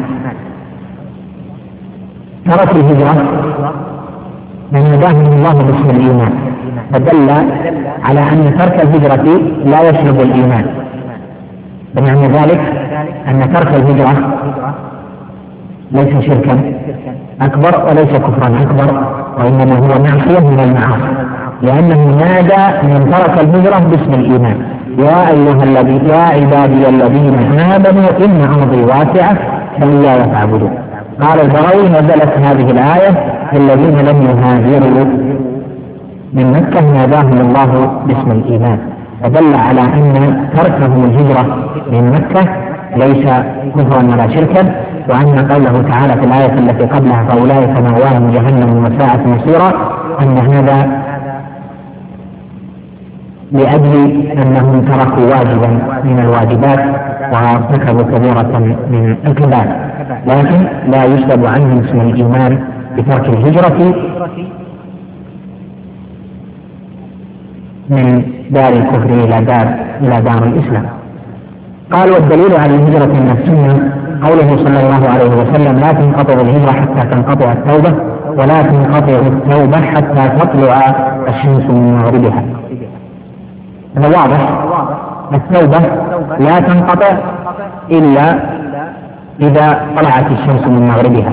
ترك الهجرة ناداهم الله باسم الإيمان، فدل على أن ترك الهجرة لا يسلب الإيمان، بمعنى ذلك أن ترك الهجرة ليس شركا أكبر وليس كفرا أكبر، وإنما هو معصية من المعاصي، لأنه نادى من ترك الهجرة باسم الإيمان يا عبادي الذين آمنوا إن أرضي واسعة فإياي فاعبدون. قال البغوي نزلت هذه الآية في الذين لم يهاجروا من مكة ناداهم الله باسم الإيمان، فدل على أن تركهم الهجرة من مكة ليس كفرا ولا شركا، وأن قوله تعالى في الآية التي قبلها فأولئك مأواهم جهنم وساءت مصيرا أن هذا لأجل أنهم تركوا واجبا من الواجبات وارتكبوا كبيرة من الكبائر، لكن لا يسلب عنهم اسم الإيمان بترك الهجرة من دار الكفر إلى دار الإسلام. قال والدليل على الهجرة من السنة قوله صلى الله عليه وسلم لا تنقطع الهجرة حتى تنقطع التوبة ولا تنقطع التوبة حتى تطلع الشمس من مغربها. هذا واضح، التوبة لا تنقطع إلا إذا طلعت الشمس من مغربها،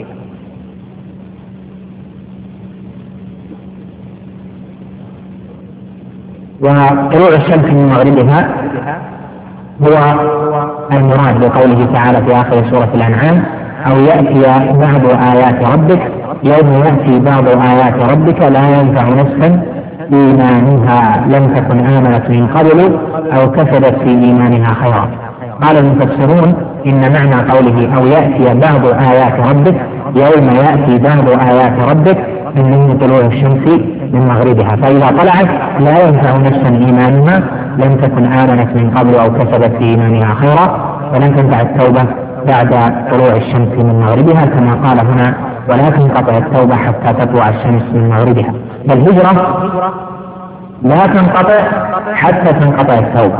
وطلوع الشمس من مغربها هو المراد بقوله تعالى في آخر سورة الأنعام أو يأتي بعض آيات ربك يوم يأتي بعض آيات ربك لا ينفع نفسا إيمانها لم تكن آمنت من قبل أو كسبت في إيمانها خيرا. قال المفسرون إن معنى قوله أو يأتي بعض آيات ربك يوم يأتي بعض آيات ربك من طلوع الشمس من مغربها، فإذا طلعت لا ينفع نفسا إيمانها لم تكن آمنت من قبل أو كسبت في إيمانها خيرا، ولن تنفع التوبة بعد طلوع الشمس من مغربها كما قال هنا ولا تنقطع التوبة حتى تطلع الشمس من مغربها. فالهجرة لا تنقطع حتى تنقطع التوبة،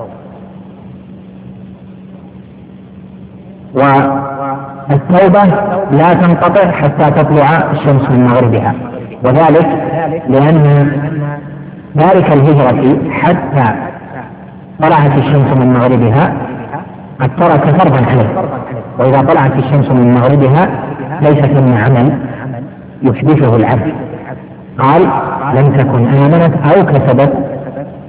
والتوبة لا تنقطع حتى تطلع الشمس من مغربها، وذلك لأن تارك الهجرة حتى طلعت الشمس من مغربها قد ترك فرضا عليه، وإذا طلعت الشمس من مغربها ليس ثم عمل يحدثه العبد. قال لم تكن آمنت أو كسبت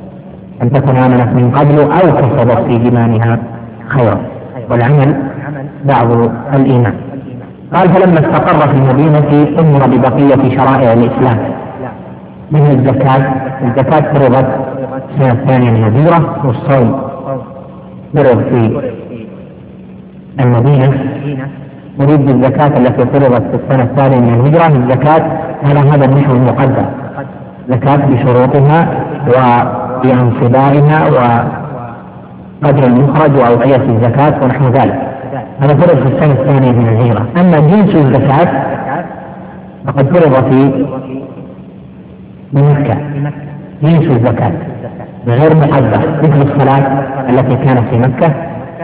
أن تكون آمنت من قبل أو كسبت في إيمانها خيرا، والعمل بعض الإيمان. قال فلما استقر في المدينة أمر ببقية شرائع الإسلام من الزكاة فرضت السنة الثانية من الهجرة، والصوم فرض في المدينة. نريد بالزكاة التي فرضت في السنة الثانية من الهجرة الزكاة على هذا النحو المقدر، زكاة بشروطها وبأنصبائها وقدر المخرج وأوعية الزكاة ونحو ذلك، هذا فرض في السنة الثانية من الهجرة. أما جنس الزكاة فقد فرض في مكة جنس الزكاة غير مقدر، مثل الصلاة التي كانت في مكة،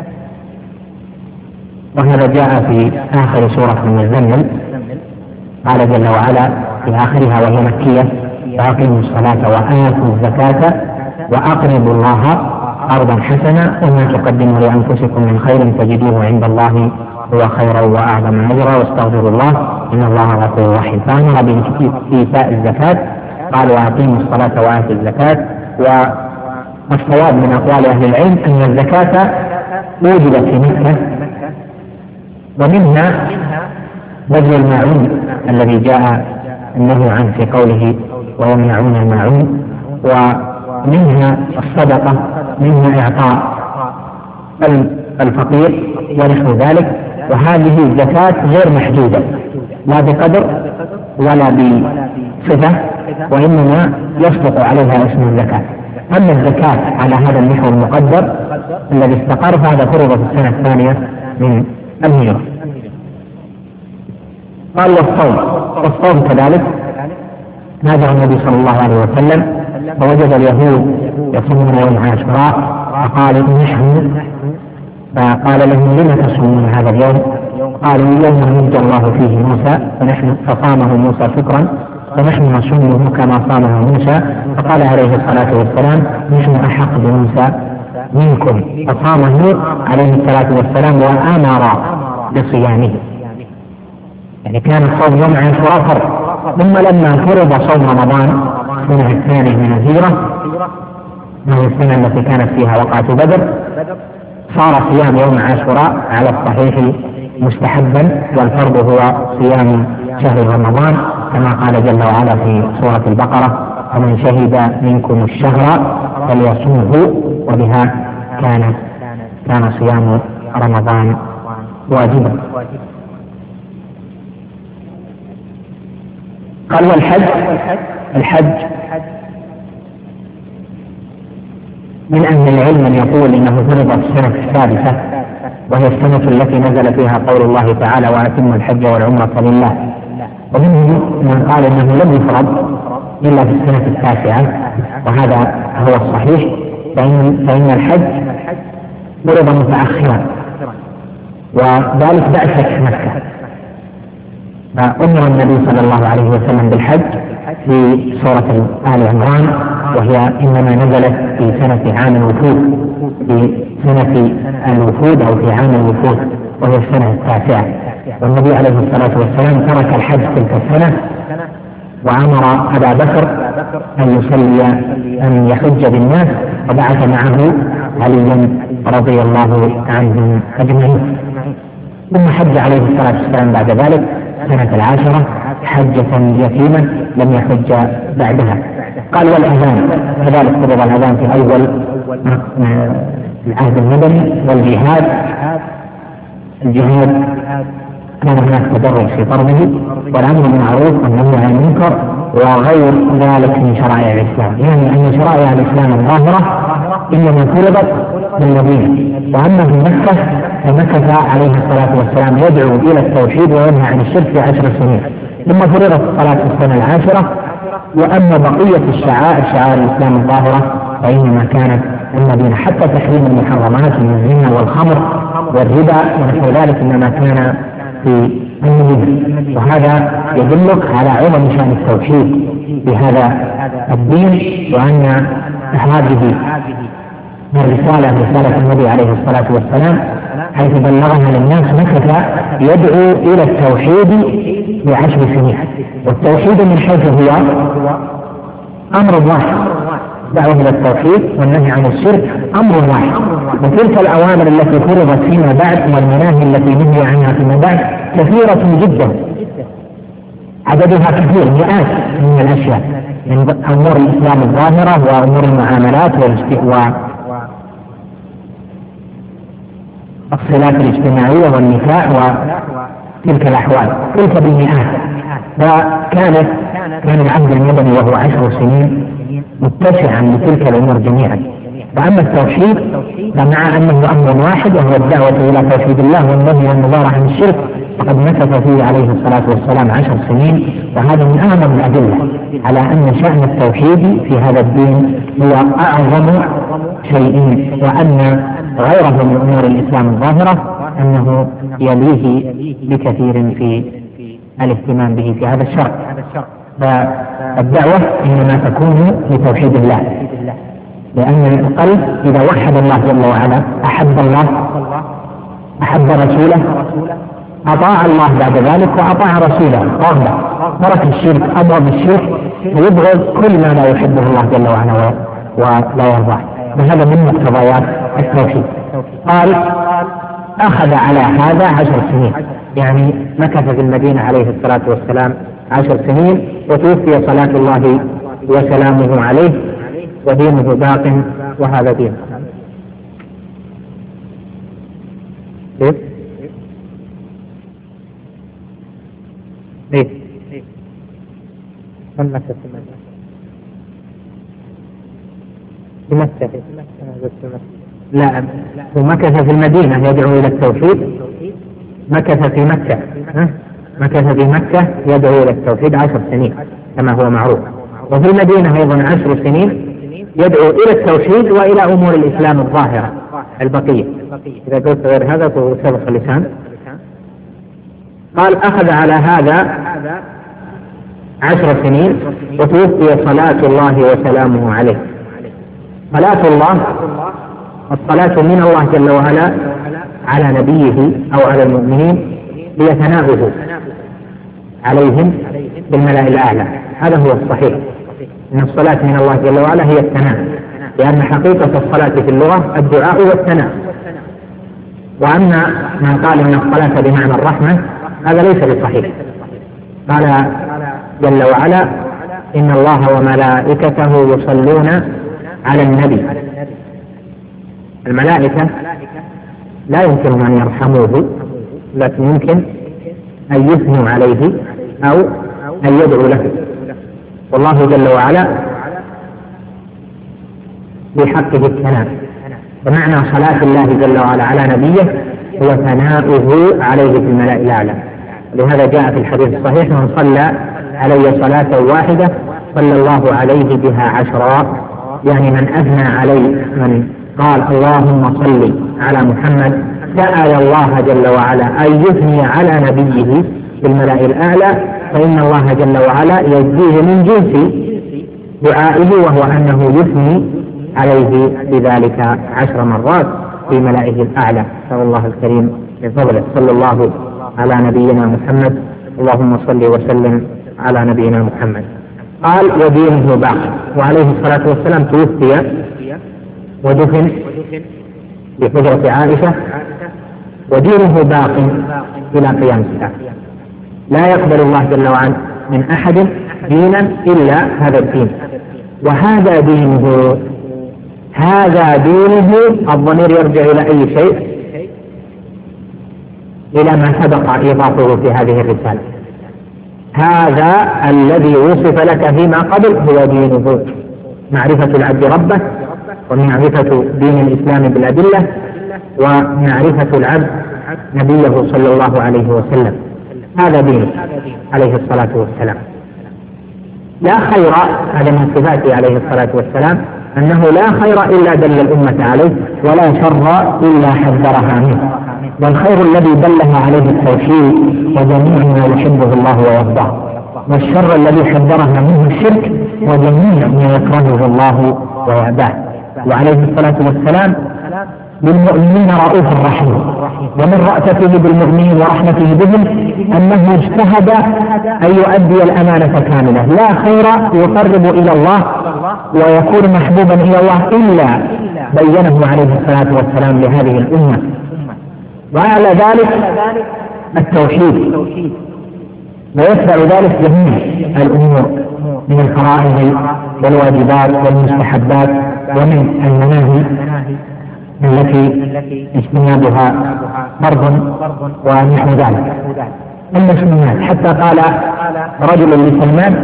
وهذا جاء في آخر سورة المزمل، قال جل وعلا في آخرها وهي مكية: وأقيموا الصلاة وآتوا الزكاة وأقرضوا الله قرضا حسنا وما تقدموا لأنفسكم من خير تجدوه عند الله هو خيرا وأعظم أجرا واستغفروا الله إن الله غفور رحيم. فأمر بإيتاء الزكاة، قال وأقيموا الصلاة وآتوا الزكاة. والصواب من أقوال أهل العلم أن الزكاة وجدت في مكة، ومنها بذل الماعون الذي جاء النهي عنه في قوله ويمنعون الماعون، ومنها الصدقة، منها إعطاء الفقير ونحو ذلك. وهذه الزكاة غير محدودة لا بقدر ولا بصفة، وإنما يصدق عليها اسم الزكاة. أما الزكاة على هذا النحو المقدر الذي استقر فهذا فرض في السنة الثانية من الهجرة. قال والصوم كذلك نادى النبي صلى الله عليه وسلم فوجد اليهود يصومون يوم عاشوراء فقالوا نحن، فقال لهم لم تصومون هذا اليوم؟ قالوا يوم نجى الله فيه موسى فصامه موسى شكرا فنحن نصومه كما صامه موسى. فقال عليه الصلاة والسلام نحن أحق بموسى منكم، فصامه عليه الصلاة والسلام وأمر بصيامه. يعني كان الصوم يوم عاشوراء فرض، ثم لما فرض صوم رمضان السنة الثانية من الهجرة وهي السنة التي كانت فيها وقعة بدر صار صيام يوم عاشوراء على الصحيح مستحبا، والفرض هو صيام شهر رمضان كما قال جل وعلا في سورة البقرة ومن شهد منكم الشهر فليصومه، وبها كان صيام رمضان واجبا. قال والحج من أهل العلم من يقول إنه فرض في السنة السادسة وهي السنة التي نزل فيها قول الله تعالى وأتموا الحج والعمرة لله، ومنهم من قال إنه لم يفرض إلا في السنة التاسعة، وهذا هو الصحيح، فإن الحج فرض متأخرا وذلك بعد فتح مكة. فأمر النبي صلى الله عليه وسلم بالحج في سورة آل عمران، وهي إنما نزلت في سنة عام الوفود، في سنة الوفود أو في عام الوفود وهي السنة التاسعة. والنبي عليه الصلاة والسلام ترك الحج تلك السنة وأمر أبا بكر أن يحج بالناس، وبعث معه عليا رضي الله عنهم أجمعين. ثم حج عليه الصلاة والسلام بعد ذلك سنة العاشرة حجة يتيمة لم يحج بعدها. قال والأذان كذلك فرض الأذان في أول العهد المدني. والجهاد كان هناك تدرج في فرضه، والأمر بالمعروف والنهي عن المنكر وغير ذلك من شرائع الإسلام، يعني أن شرائع الإسلام الظاهرة إنما فرضت بالمدينة، وأما في مكة فمكث عليه الصلاة والسلام يدعو إلى التوحيد وينهى عن الشرك في 10 سنين، ثم فرضت الصلاة في السنة العاشرة. وأما بقية شعائر الإسلام الظاهرة فإنما كانت المدينة، حتى تحريم المحرمات من الزنا والخمر والربا ونحو ذلك إنما كان في المدينة. وهذا يدلك على عظم شأن التوحيد في هذا الدين، وأن هذه رسالة النبي عليه الصلاة والسلام حيث بلغها للناس مكث يدعو إلى التوحيد ب10 سنين. والتوحيد من حيث هو أمر واحد، دعوة إلى التوحيد والنهي عن الشرك أمر واحد، وتلك الأوامر التي فرضت فيما بعد والمناهي التي نهي عنها فيما بعد كثيرة جدا، عددها كثير، مئات من الأشياء من أمور الإسلام الظاهرة وأمور المعاملات والصلات الاجتماعية والنكاح وتلك الأحوال، تلك بالمئات. فكان العهد المدني وهو 10 سنين متسعا لتلك الأمور جميعا. فأما التوحيد فمع أنه أمر واحد وهو الدعوة إلى توحيد الله والنهي والنظارة عن الشرك، فقد مكث فيه عليه الصلاة والسلام 10 سنين، وهذا من أعظم الأدلة على أن شأن التوحيد في هذا الدين هو أعظم شيء، وأن غيره من أمور الإسلام الظاهرة أنه يليه بكثير في الاهتمام به في هذا الشرع. فالدعوة إنما تكون لتوحيد الله، لأن القلب إذا وحد الله جل وعلا أحب الله، أحب رسوله، أطاع الله بعد ذلك وأطاع رسوله رغبة، ترك الشرك، أبغض الشرك ويبغض كل ما لا يحبه الله جل وعلا ولا يرضاه. وهذا من مقتضيات التوحيد. قال أخذ على هذا 10 سنين، يعني مكث في المدينة عليه الصلاة والسلام 10 سنين، وتوفي صلاة الله وسلامه عليه ودينه باق، وهذا دين. ليه؟ من مكث في المدينة؟ في مكة. لا، هو مكث في المدينة يدعو إلى التوحيد، مكث في مكة، مكث في مكة يدعو إلى التوحيد 10 سنين كما هو معروف، وفي المدينة أيضا 10 سنين يدعو إلى التوحيد وإلى أمور الإسلام الظاهرة البقية. إذا قلت غير هذا فهو سبق اللسان. قال أخذ على هذا 10 سنين، وتوفي صلاة الله وسلامه عليه. صلاة الله، الصلاة من الله جل وعلا على نبيه أو على المؤمنين ليثناؤه عليهم بالملأ الأعلى، هذا هو الصحيح، إن الصلاة من الله جل وعلا هي الثناء، لأن حقيقة الصلاة في اللغة الدعاء والثناء. وأما من قال إن الصلاة بمعنى الرحمة هذا ليس بصحيح. قال جل وعلا إن الله وملائكته يصلون على النبي. الملائكة لا يمكن أن يرحموه، لكن يمكن أن يثنوا عليه أو أن يدعوا له، والله جل وعلا بحقه الثناء. فمعنى صلاة الله جل وعلا على نبيه هو ثناؤه عليه في الملأ الأعلى. لهذا جاء في الحديث الصحيح من صلى علي صلاة واحدة صلى الله عليه بها 10، يعني من أثنى عليه، من قال اللهم صل على محمد سأل الله جل وعلا أن يثني على نبيه في الملأ الأعلى، فإن الله جل وعلا يجزيه من جنس دعائه، وهو أنه يثني عليه بذلك 10 مرات في ملائه الأعلى. نسأل الله الكريم بفضله. صلى الله على نبينا محمد، اللهم صل وسلم على نبينا محمد. قال ودينه باق، وعليه الصلاة والسلام توفي ودفن بحجرة عائشة، ودينه باق إلى قيام الساعة. لا يقبل الله جل وعلا من أحد دينا إلا هذا الدين، وهذا دينه، هذا دينه. الضمير يرجع إلى أي شيء؟ إلى ما سبق إيضاحه في هذه الرسالة. هذا الذي وصف لك فيما قبل هو دينه، معرفة العبد ربه، ومعرفة دين الإسلام بالأدلة، ومعرفة العبد نبيه صلى الله عليه وسلم. هذا دينه عليه الصلاة والسلام. لا خير، هذا من صفاته عليه الصلاة والسلام، أنه لا خير إلا دل الأمة عليه، ولا شر إلا حذرها منه. والخير الذي دلها عليه التوحيد وجميع ما يحبه الله ويرضاه، والشر الذي حذرها منه الشرك وجميع ما يكرهه الله ويأباه. وعليه الصلاة والسلام بالمؤمنين رؤوف رحيم، ومن رأفته بالمؤمنين ورحمته بهم أنه اجتهد أن يؤدي الأمانة كاملة، لا خير يقرب إلى الله ويكون محبوبا إلى الله إلا بينه عليه الصلاة والسلام لهذه الأمة. وعلى ذلك التوحيد، ويتبع ذلك جميع الأمور من الفرائض والواجبات والمستحبات ومن المناهي التي اجتنابها فرض ونحو ذلك المسلمات. حتى قال رجل لسلمان: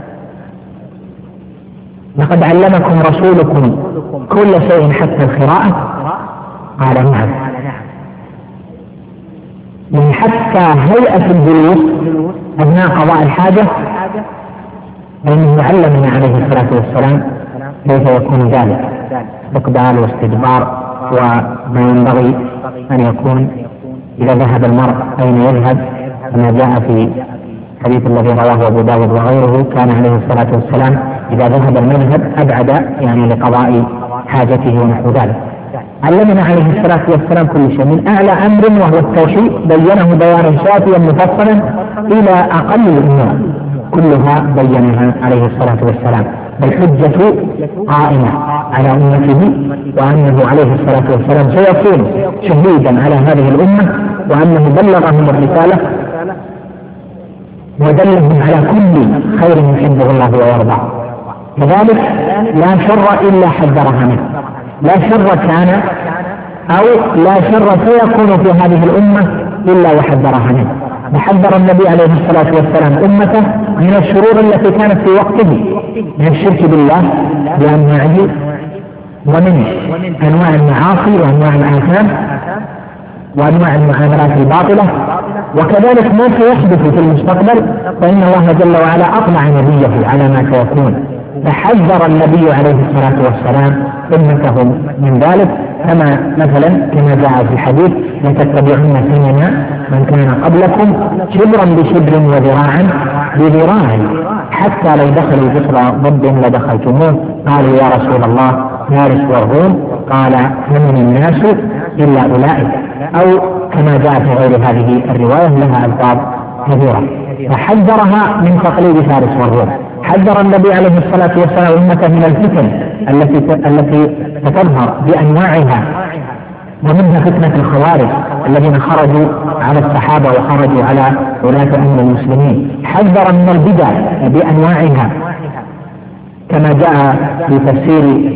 لقد علمكم رسولكم كل شيء حتى القراءة؟ قال: نعم. من حتى هيئة الجلوس أثناء قضاء الحاجة، فإنه علمنا عليه الصلاة والسلام كيف يكون ذلك، استقبال واستدبار، وما ينبغي أن يكون إذا ذهب المرء أين يذهب، كما جاء في الحديث الذي رواه أبو داود وغيره: كان عليه الصلاة والسلام إذا ذهب المذهب أبعد يعني لقضاء حاجته ونحو ذلك. علمنا عليه الصلاة والسلام كل شيء، من أعلى أمر وهو التوحيد بينه بيانا شافيا مفصلا إلى أقل الأمور كلها بينها عليه الصلاة والسلام. الحجة قائمة على أمته، وأنه عليه الصلاة والسلام سيكون شهيدا على هذه الأمة، وأنه بلغهم الرسالة ودلهم على كل خير يحبه الله ويرضاه. كذلك لا شر إلا حذرها منه، لا شر كان أو لا شر سيكون في هذه الأمة إلا وحذرها منه. وحذر النبي عليه الصلاة والسلام أمته من الشرور التي كانت في وقته، من الشرك بالله بأنواعه، ومن أنواع المعاصي وأنواع الآثام وأنواع المعاملات الباطلة، وكذلك ما سيحدث في المستقبل، فإن الله جل وعلا أطلع نبيه على ما سيكون، فحذر النبي عليه الصلاة والسلام أمته من ذلك، كما مثلا كما جاء في الحديث: لتتبعن سنن من كان قبلكم شبرا بشبر وذراعا بذراع حتى لو دخلوا جسر ضب لدخلتموه. قالوا: يا رسول الله فارس والروم؟ قال: فمن الناس إلا أولئك، أو كما جاء في غير هذه الرواية لها ألفاظ كثيرة. فحذرها من تقليد فارس والروم. حذر النبي عليه الصلاة والسلام أمته من الفتن التي ستظهر بأنواعها، ومنها فتنة الخوارج الذين خرجوا على الصحابة وخرجوا على ولاة أمر المسلمين. حذر من البدع بأنواعها، كما جاء في تفسير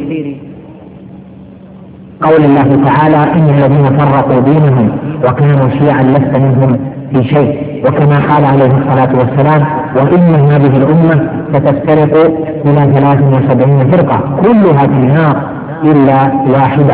قول الله تعالى: إن الذين فرقوا دينهم وكانوا شيعا لست منهم في شيء. وكما قال عليه الصلاة والسلام: وإن هذه الأمة ستفترق إلى 73 فرقة كلها في النار إلا واحدة.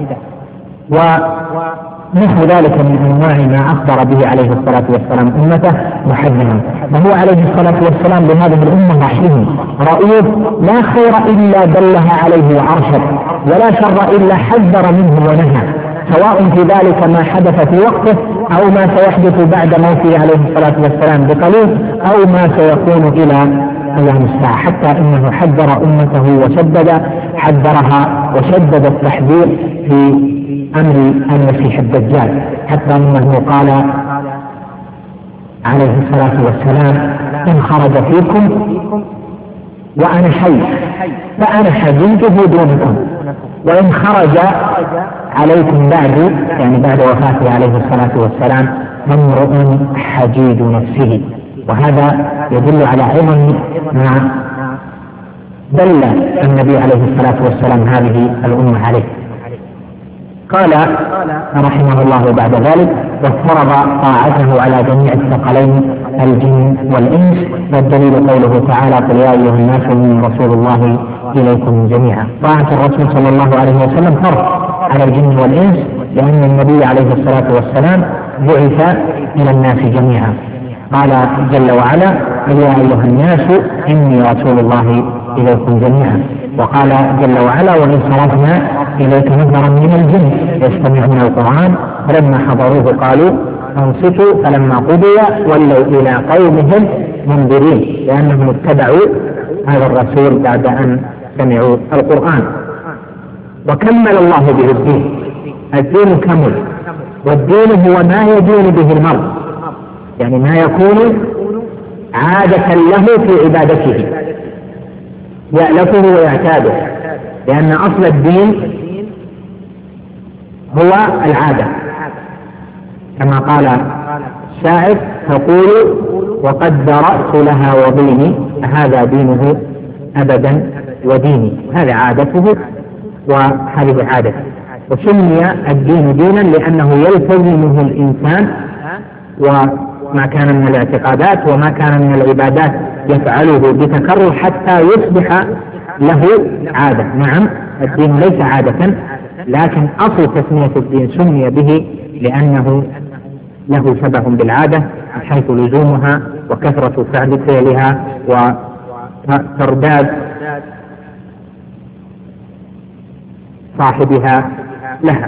ونحو ذلك من أنواع ما أخبر به عليه الصلاة والسلام أمته محذرا. وهو عليه الصلاة والسلام بهذه الأمة رحيم رؤوف، لا خير إلا دلها عليه وأرشد، ولا شر إلا حذر منه ونهى، سواء في ذلك ما حدث في وقته أو ما سيحدث بعد موته عليه الصلاة والسلام بقليل، أو ما سيكون إلى قيام الساعة. حتى إنه حذر أمته وشدد حذرها وشدد التحذير في أمر المسيح الدجال، حتى أنه قال عليه الصلاة والسلام: إن خرج فيكم وأنا حي فأنا حجيته دونكم، وإن خرج عليكم بعد، يعني بعد وفاته عليه الصلاة والسلام، امرؤ حجيج نفسه. وهذا يدل على عظم ما دل النبي عليه الصلاة والسلام هذه الأمة عليه. قال رحمه الله بعد ذلك: وافترض طاعته على جميع الثقلين الجن والإنس، والدليل قوله تعالى: قل يا أيها الناس إني رسول الله إليكم جميعا. طاعة الرسول صلى الله عليه وسلم فرض على الجن والإنس، لأن النبي عليه الصلاة والسلام بعث إلى الناس جميعا. قال جل وعلا: يا أيها الناس إني رسول الله إليكم جميعا. وقال جل وعلا: وإن صرفنا إليك نفرا من الجن يستمعون القرآن فلما حضروه قالوا أنصتوا فلما قضي ولوا إلى قومهم منذرين، لأنهم اتبعوا هذا الرسول بعد أن سمعوا القرآن. وكمل الله به الدين، الدين كمل، والدين هو ما يدين به المرء، يعني ما يكون عادة له في عبادته يألفه ويعتاده، لأن أصل الدين هو العادة، كما قال الشاعر: تقول وقد درأت لها وضيني هذا دينه أبدا وديني. هذا عادته وهذه عادته. وسمي الدين دينا لأنه يلتزمه الإنسان، وما كان من الاعتقادات وما كان من العبادات يفعله بتكرر حتى يصبح له عادة. نعم، الدين ليس عادة، لكن أصل تسمية الدين سمي به لأنه له شبه بالعادة من حيث لزومها وكثرة فعلها وترداد صاحبها لها.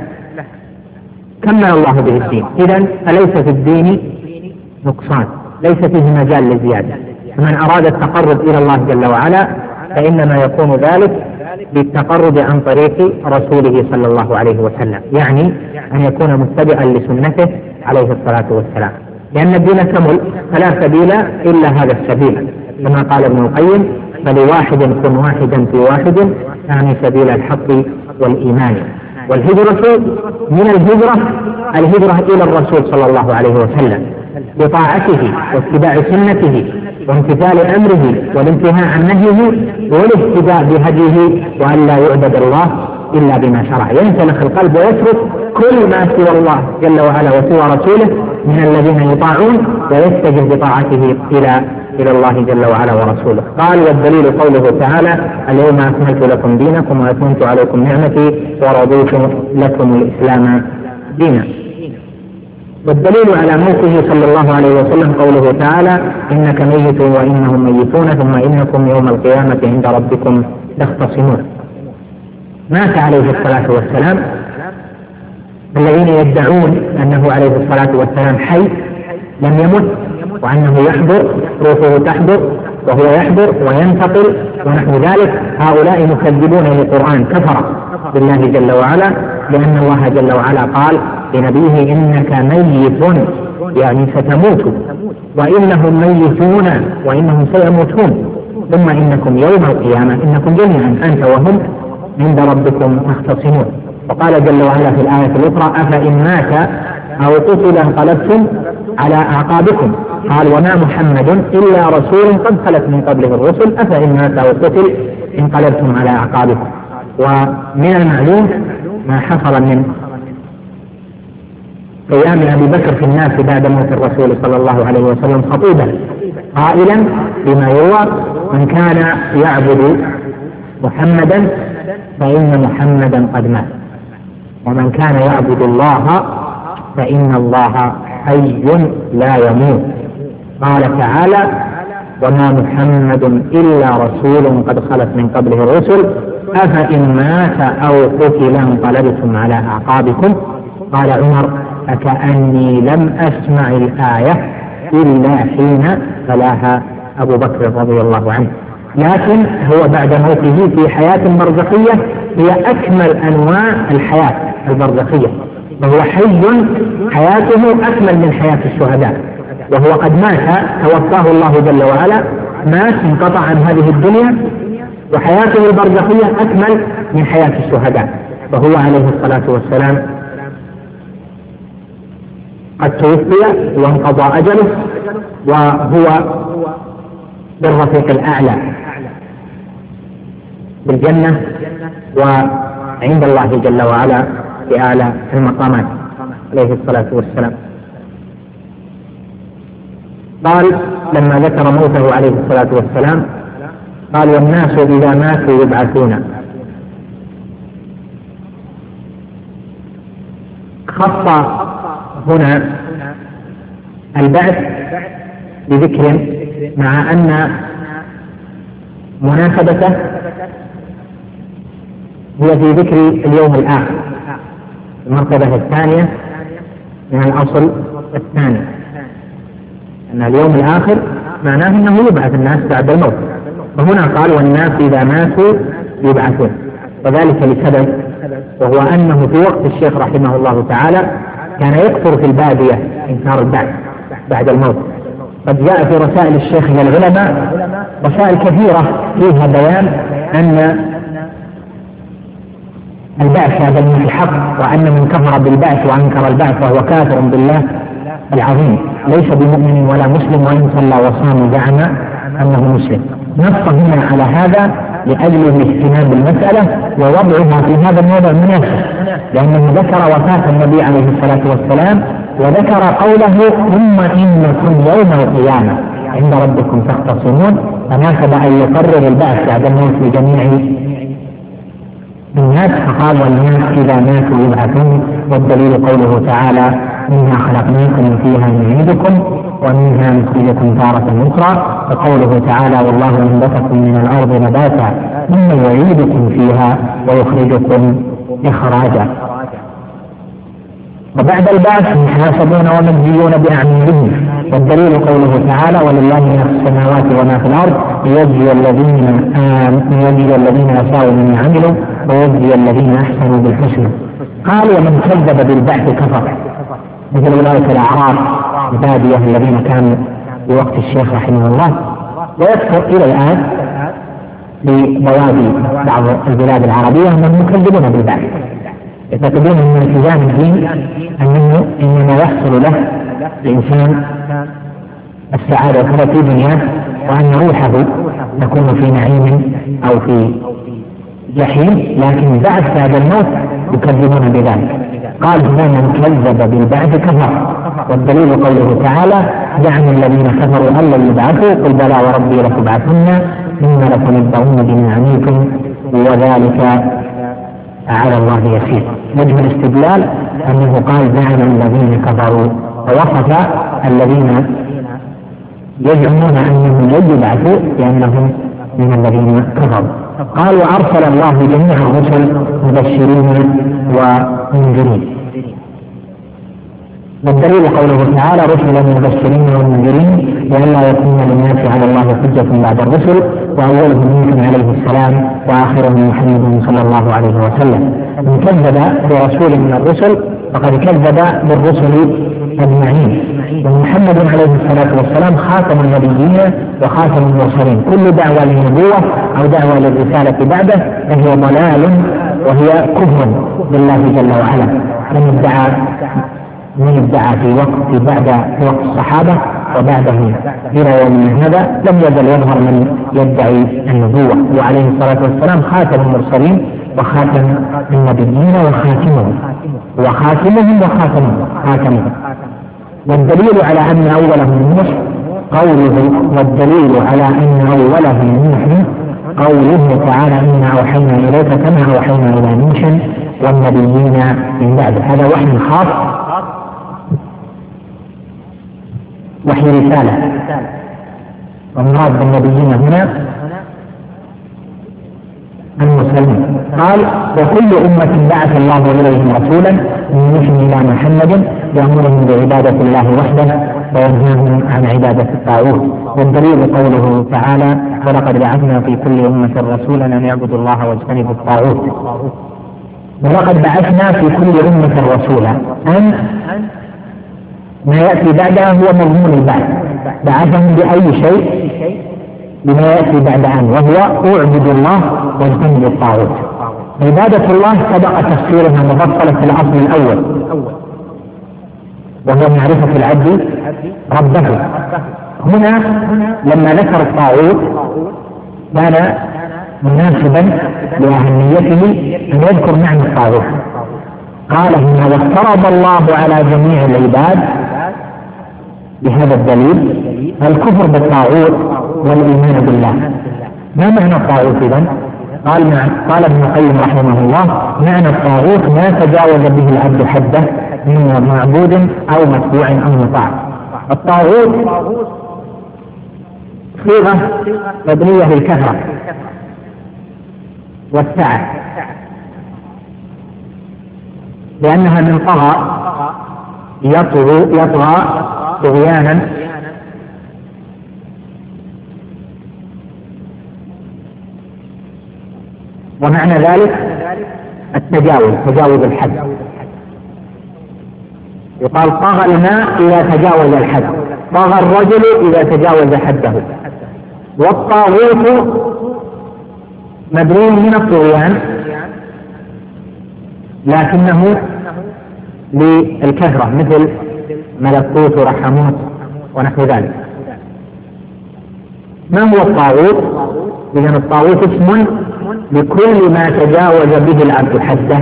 كمل الله به الدين. إذن فليس في الدين نقصان، ليس فيه مجال للزيادة. فمن أراد التقرب إلى الله جل وعلا فإنما يكون ذلك بالتقرب عن طريق رسوله صلى الله عليه وسلم، يعني أن يكون متبعا لسنته عليه الصلاة والسلام، لأن الدين كمل فلا سبيل إلا هذا السبيل، كما قال ابن القيم: فلواحد كن واحدا في واحد، يعني سبيل الحق والإيمان. والهجرة من الهجرة إلى الرسول صلى الله عليه وسلم بطاعته واتباع سنته وامتثال أمره والانتهاء عن نهيه والاهتداء بهديه، وأن لا يعبد الله إلا بما شرع. ينسلخ القلب ويترك كل ما سوى الله جل وعلا وسوى رسوله من الذين يطاعون، ويتجه بطاعته إلى الله جل وعلا ورسوله. قال: والدليل قوله تعالى: اليوم أكملت لكم دينكم وأتممت عليكم نعمتي ورضيت لكم الإسلام دينا. والدليل على موته صلى الله عليه وسلم قوله تعالى: إنك ميت وإنهم ميتون ثم إنكم يوم القيامة عند ربكم تختصمون. مات عليه الصلاة والسلام. الذين يدعون أنه عليه الصلاة والسلام حي لم يمت، وأنه يحضر، روحه تحضر وهو يحضر وينتقل ونحو ذلك، هؤلاء مكذبون للقرآن، كفر بالله جل وعلا، لأن الله جل وعلا قال لنبيه: إنك ميت، يعني ستموت، وإنهم ميتون وإنهم سيموتون، ثم إنكم يوم القيامة إنكم جميعا أنت وهم عند ربكم تختصمون. وقال جل وعلا في الآية الأخرى: أفإن مات أو قتل انقلبتم على أعقابكم. قال: وما محمد إلا رسول قد خلت من قبله الرسل أفإن مات أو قتل انقلبتم على أعقابكم. ومن المعلوم ما حصل من قيام أبي بكر في الناس بعد موت الرسول صلى الله عليه وسلم خطيبا قائلا بما يروى: من كان يعبد محمدا فإن محمدا قد مات، ومن كان يعبد الله فإن الله حي لا يموت. قال تعالى: وما محمد إلا رسول قد خلت من قبله الرسل أفإن مات أو قتل انقلبتم على أعقابكم. قال عمر: فكأني لم أسمع الآية إلا حين تلاها أبو بكر رضي الله عنه. لكن هو بعد موته في حياة برزخية هي أكمل أنواع الحياة البرزخية، وهو حي حياته أكمل من حياة الشهداء، وهو قد مات توفاه الله جل وعلا، مات انقطع عن هذه الدنيا، وحياته البرزخية أكمل من حياة الشهداء، فهو عليه الصلاة والسلام قد توفي وانقضى أجله، وهو بالرفيق الأعلى بالجنة وعند الله جل وعلا في أعلى المقامات عليه الصلاة والسلام. قال لما ذكر موته عليه الصلاة والسلام: قال: والناس إذا ماتوا يبعثون. خص هنا البعث بذكر، مع أن مناسبته هي في ذكر اليوم الآخر، المرتبة الثانية من الأصل الثاني، أن اليوم الآخر معناه أنه يبعث الناس بعد الموت، وهنا قال: والناس إذا ماتوا يبعثون، وذلك لسبب، وهو أنه في وقت الشيخ رحمه الله تعالى كان يكثر في البادية إنكار البعث، بعد الموت. قد جاء في رسائل الشيخ للعلماء رسائل كثيرة فيها بيان أن البعث هذا من الحق، وأن من كفر بالبعث وأنكر البعث فهو كافر بالله العظيم، ليس بمؤمن ولا مسلم، وإن صلى وصام زعم أنه مسلم. نص هنا على هذا لأجل الاهتمام بالمسألة ووضعها في هذا الموضع المناسب، لأنه ذكر وفاة النبي عليه الصلاة والسلام وذكر قوله ثم إنكم يوم القيامة عند ربكم تختصمون، فناسب أن يقرر البعث بعد الموت لجميع الناس، فقال والناس إذا ماتوا يبعثون، والدليل قوله تعالى منها خلقناكم وفيها نعيدكم ومنها نخرجكم تارة أخرى، وقوله تعالى والله أنبتكم من الأرض نباتا ثم يعيدكم فيها ويخرجكم إخراجا. وبعد البعث محاسبون ومجزيون بأعمالهم، والدليل قوله تعالى ولله ما في السماوات وما في الأرض ليجزي الذين أساءوا مما عملوا ويجزي الذين أحسنوا بالحسنى. قال ومن كذب بالبعث كفر، مثل أولئك الأعراب البادية الذين كانوا في وقت الشيخ رحمه الله، ويذكر إلى الآن ببوادي بعض البلاد العربية من يكذبون بالبعث، يعتقدون أن التزام الدين أنه إنما يحصل له الإنسان السعادة والكرة في دنياه، وأن روحه تكون في نعيم أو في جحيم، لكن بعد هذا الموت يكذبون بذلك. قال هنا من كذب بالبعث كفر، والدليل قوله تعالى زعم الذين كفروا أن لن يبعثوا قل بلى وربي لتبعثن ثم لتنبؤن بما عملتم وذلك على الله يسير. وجه الاستدلال أنه قال زعم الذين كفروا، ووصف الذين يزعمون أنهم لن يبعثوا لأنهم من الذين كفروا. قال وأرسل الله جميع الرسل مبشرين ومنذرين، والدليل قوله تعالى رسلا مبشرين ومنذرين لئلا يكون للناس على الله حجة بعد الرسل، وأولهم نوح عليه السلام وآخرهم محمد صلى الله عليه وسلم. من كذب برسول من الرسل فقد كذب بالرسل أجمعين، ومحمد عليه الصلاة والسلام خاتم النبيين وخاتم المرسلين، كل دعوة للنبوة أو دعوة للرسالة بعده فهي ضلال وهي كفر بالله جل وعلا. من ادعى في وقت الصحابة وبعدهم إلى يوم هذا لم يزل يظهر من يدعي النبوة، وعليه الصلاة والسلام خاتم المرسلين وخاتم النبيين وخاتمهم. والدليل على أن أولهم نوح قوله تعالى إنا أوحينا إليك كما أوحينا إلى نوح والنبيين من بعده. هذا وحي خاص، وحي رسالة، والمراد بالنبيين هنا المسلمين. قال وكل أمة بعث الله إليهم رسولا من نوح إلى محمد يأمرهم بعبادة الله وحده وينهاهم عن عبادة الطاغوت. والدليل قوله تعالى ولقد بعثنا في كل أمة رسولا أن يعبدوا الله واجتنبوا الطاغوت. ولقد بعثنا في كل أمة رسولا، أن ما يأتي بعدها هو مضمون البعث، بعثهم بأي شيء بما يأتي بعد أن، وهو اعبدوا الله واجتنبوا الطاغوت. عبادة الله سبق تفسيرها مفصلة في الأصل الأول وهو معرفة العبد ربه. هنا لما ذكر الطاغوت كان مناسبا لأهميته أن يذكر معنى الطاغوت. قال هنا وافترض الله على جميع العباد بهذا الدليل الكفر بالطاغوت والإيمان بالله. ما معنى الطاغوت إذن؟ قال ابن القيم رحمه الله معنى الطاغوت ما تجاوز به العبد حده من معبود أو متبوع أو مطاع. الطاغوت صيغة مبنية للكثرة والسعة، لأنها من طغى يطغى طغيانا ومعنى ذلك تجاوز الحد. يقال طغى الماء إذا تجاوز الحد، طغى الرجل إذا تجاوز حده. والطاغوت مبني من الطغيان لكنه للكثرة، مثل ملكوت ورحموت ونحو ذلك. ما هو الطاغوت؟ إذن الطاغوت اسم لكل ما تجاوز به العبد حده،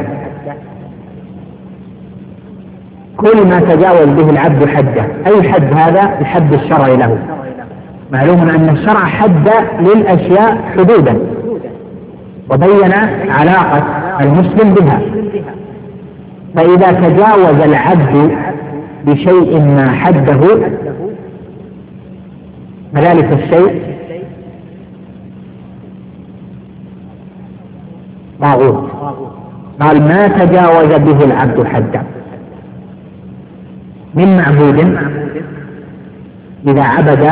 كل ما تجاوز به العبد حده. أي حد هذا؟ الحد الشرعي له. معلوم أن الشرع حد للأشياء حدودا وبين علاقة المسلم بها، فإذا تجاوز العبد بشيء ما حده فذلك الشيء طاغوت. قال ما تجاوز به العبد حده من معبود، إذا عبد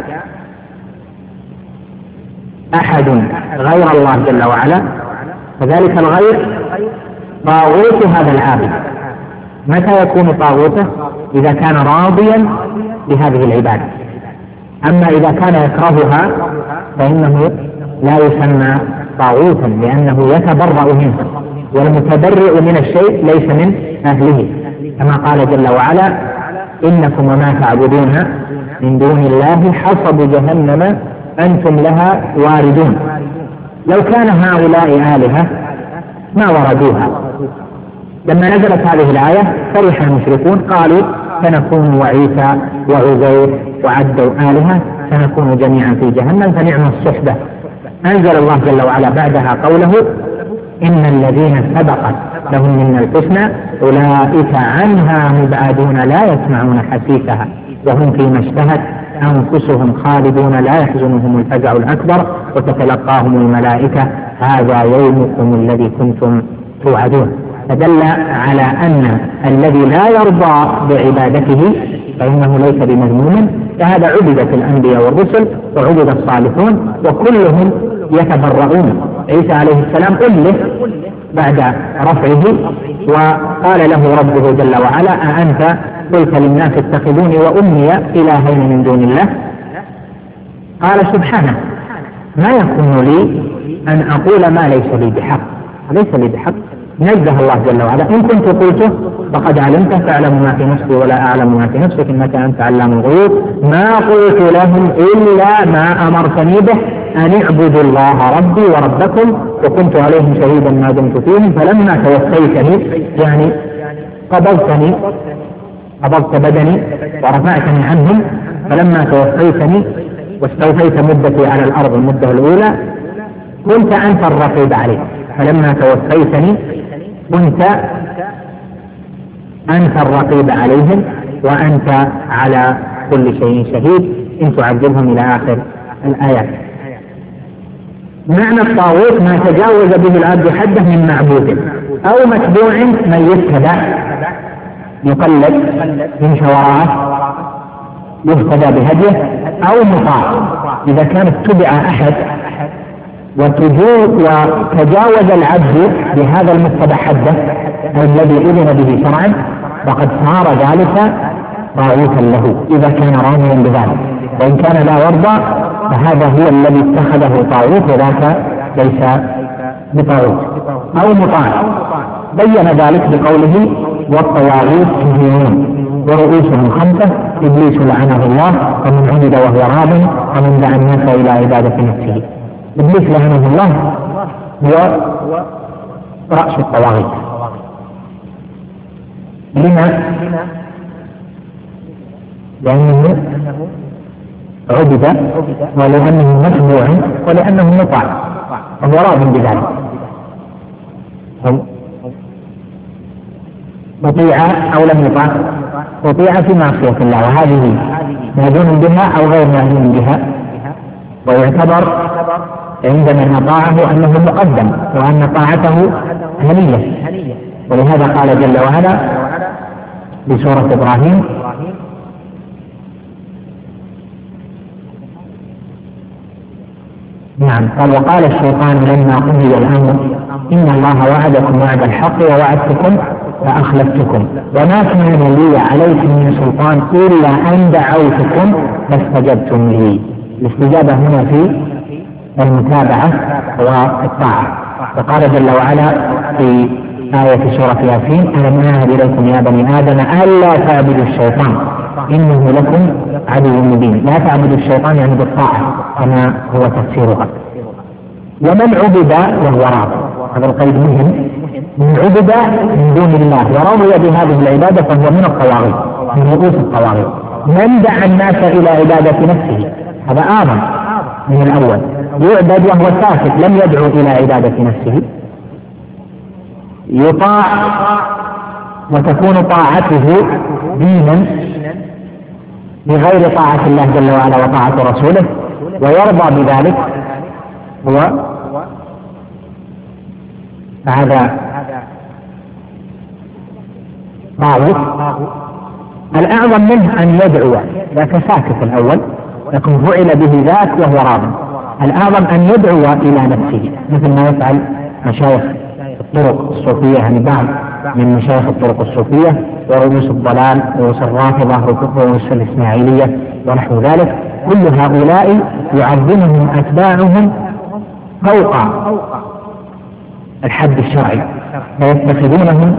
أحد غير الله جل وعلا فذلك الغير طاغوت هذا العابد. متى يكون طاغوته؟ إذا كان راضيا بهذه العبادة. أما إذا كان يكرهها فإنه لا يسمى طاغوتا، لأنه يتبرأ منه، والمتبرئ من الشيء ليس من أهله، كما قال جل وعلا إنكم وما تعبدون من دون الله حصب جهنم أنتم لها واردون. لو كان هؤلاء آلهة ما وردوها. لما نزلت هذه الآية فرح المشركون قالوا سنكون وعيسى وعزير وعدوا آلهة سنكون جميعا في جهنم فنعم الصحبة. أنزل الله جل وعلا بعدها قوله إن الذين سبقت لهم من الحسنى أولئك عنها مبعدون لا يسمعون حسيسها وهم فيما اشتهت أنفسهم خالدون لا يحزنهم الفزع الأكبر وتتلقاهم الملائكة هذا يومكم الذي كنتم توعدون. فدل على أن الذي لا يرضى بعبادته فإنه ليس بمذموم، فهذا عبدت الأنبياء والرسل وعبد الصالحون وكلهم يتبرؤون. عيسى عليه السلام أله بعد رفعه وقال له ربه جل وعلا أأنت قلت للناس اتخذوني وأمي إلهين من دون الله؟ قال سبحانه ما يكون لي أن أقول ما ليس لي بحق، ليس لي بحق، نزه الله جل وعلا إن كنت قلته فقد علمته تعلم ما في نفسي ولا أعلم ما في نفسك إنك أنت علام الغيوب ما قلت لهم إلا ما أمرتني به أن اعبدوا الله ربي وربكم وكنت عليهم شهيدا ما دمت فيهم فلما توفيتني يعني قبضت بدني ورفعتني عنهم فلما توفيتني واستوفيت مدتي على الأرض المدة الأولى كنت أنت الرقيب عليه فلما توفيتني كنت أنت الرقيب عليهم وأنت على كل شيء شهيد إن تعذبهم إلى آخر الآيات. معنى الطاغوت ما تجاوز به العبد حده من معبود أو متبوع من يتبع يقلد يمشي وراءه يهتدى بهديه أو مطاع. إذا كان اتبع أحد وتجاوز العبد بهذا المتبع حده الذي أذن به شرعا فقد صار ذلك طاغوتا له إذا كان راميا بذلك، وإن كان لا يرضى فهذا هو الذي اتخذه طاغوت وذاك ليس بطاغوت أو مطاع. بين ذلك بقوله والطواغيت مهينون ورؤوسهم 5 إبليس لعنه الله ومن عبد وهو راض ومن دعا الناس إلى عبادة نفسه. إبليس لعنه الله هو رأس الطواغيت. لما؟ لأنه عبد ولأنه متبوع ولأنه مطاع وهو راض بذلك. مطيع أو لم يطاع؟ مطيع في معصية الله وهذه مأذون بها أو غير مأذون بها، ويعتبر عند من أطاعه أنه مقدم وأن طاعته هنية. ولهذا قال جل وعلا بسورة إبراهيم نعم قال وقال الشيطان لما قضي الأمر إن الله وعدكم وعد الحق ووعدتكم فأخلفتكم وما كان لي عليكم من سلطان إلا أن دعوتكم فاستجبتم لي. الاستجابة هنا في المتابعة والطاعة. وقال جل وعلا في آية سورة ياسين: ألم أعهد إليكم يا بني آدم ألا تعبدوا الشيطان إنه لكم عدو مبين. لا تعبدوا الشيطان يعني بالطاعة كما هو تفسيرها. ومن عبد وهو راض، هذا القيد مهم، من عبد من دون الله ورضي بهذه العبادة فهو من الطواغيت، من رؤوس الطواغيت. من دعا الناس إلى عبادة نفسه هذا أعظم من الأول، يعبد وهو ساكت لم يدعو إلى عبادة نفسه، يطاع وتكون طاعته دينا بغير طاعة الله جل وعلا وطاعة رسوله، ويرضى بذلك هو فهذا طاغوت. الأعظم منه أن يدعو، لكن ساكت الأول لكن فعل به ذاك وهو راض. الأعظم أن يدعو إلى نفسه مثل ما يفعل مشايخ الطرق الصوفية، يعني بعض من مشايخ الطرق الصوفية ورؤوس الضلال ورؤوس الرافضة ورؤوس الإسماعيلية ونحو ذلك، كل هؤلاء يعظمهم أتباعهم فوق الحد الشرعي، فيتخذونهم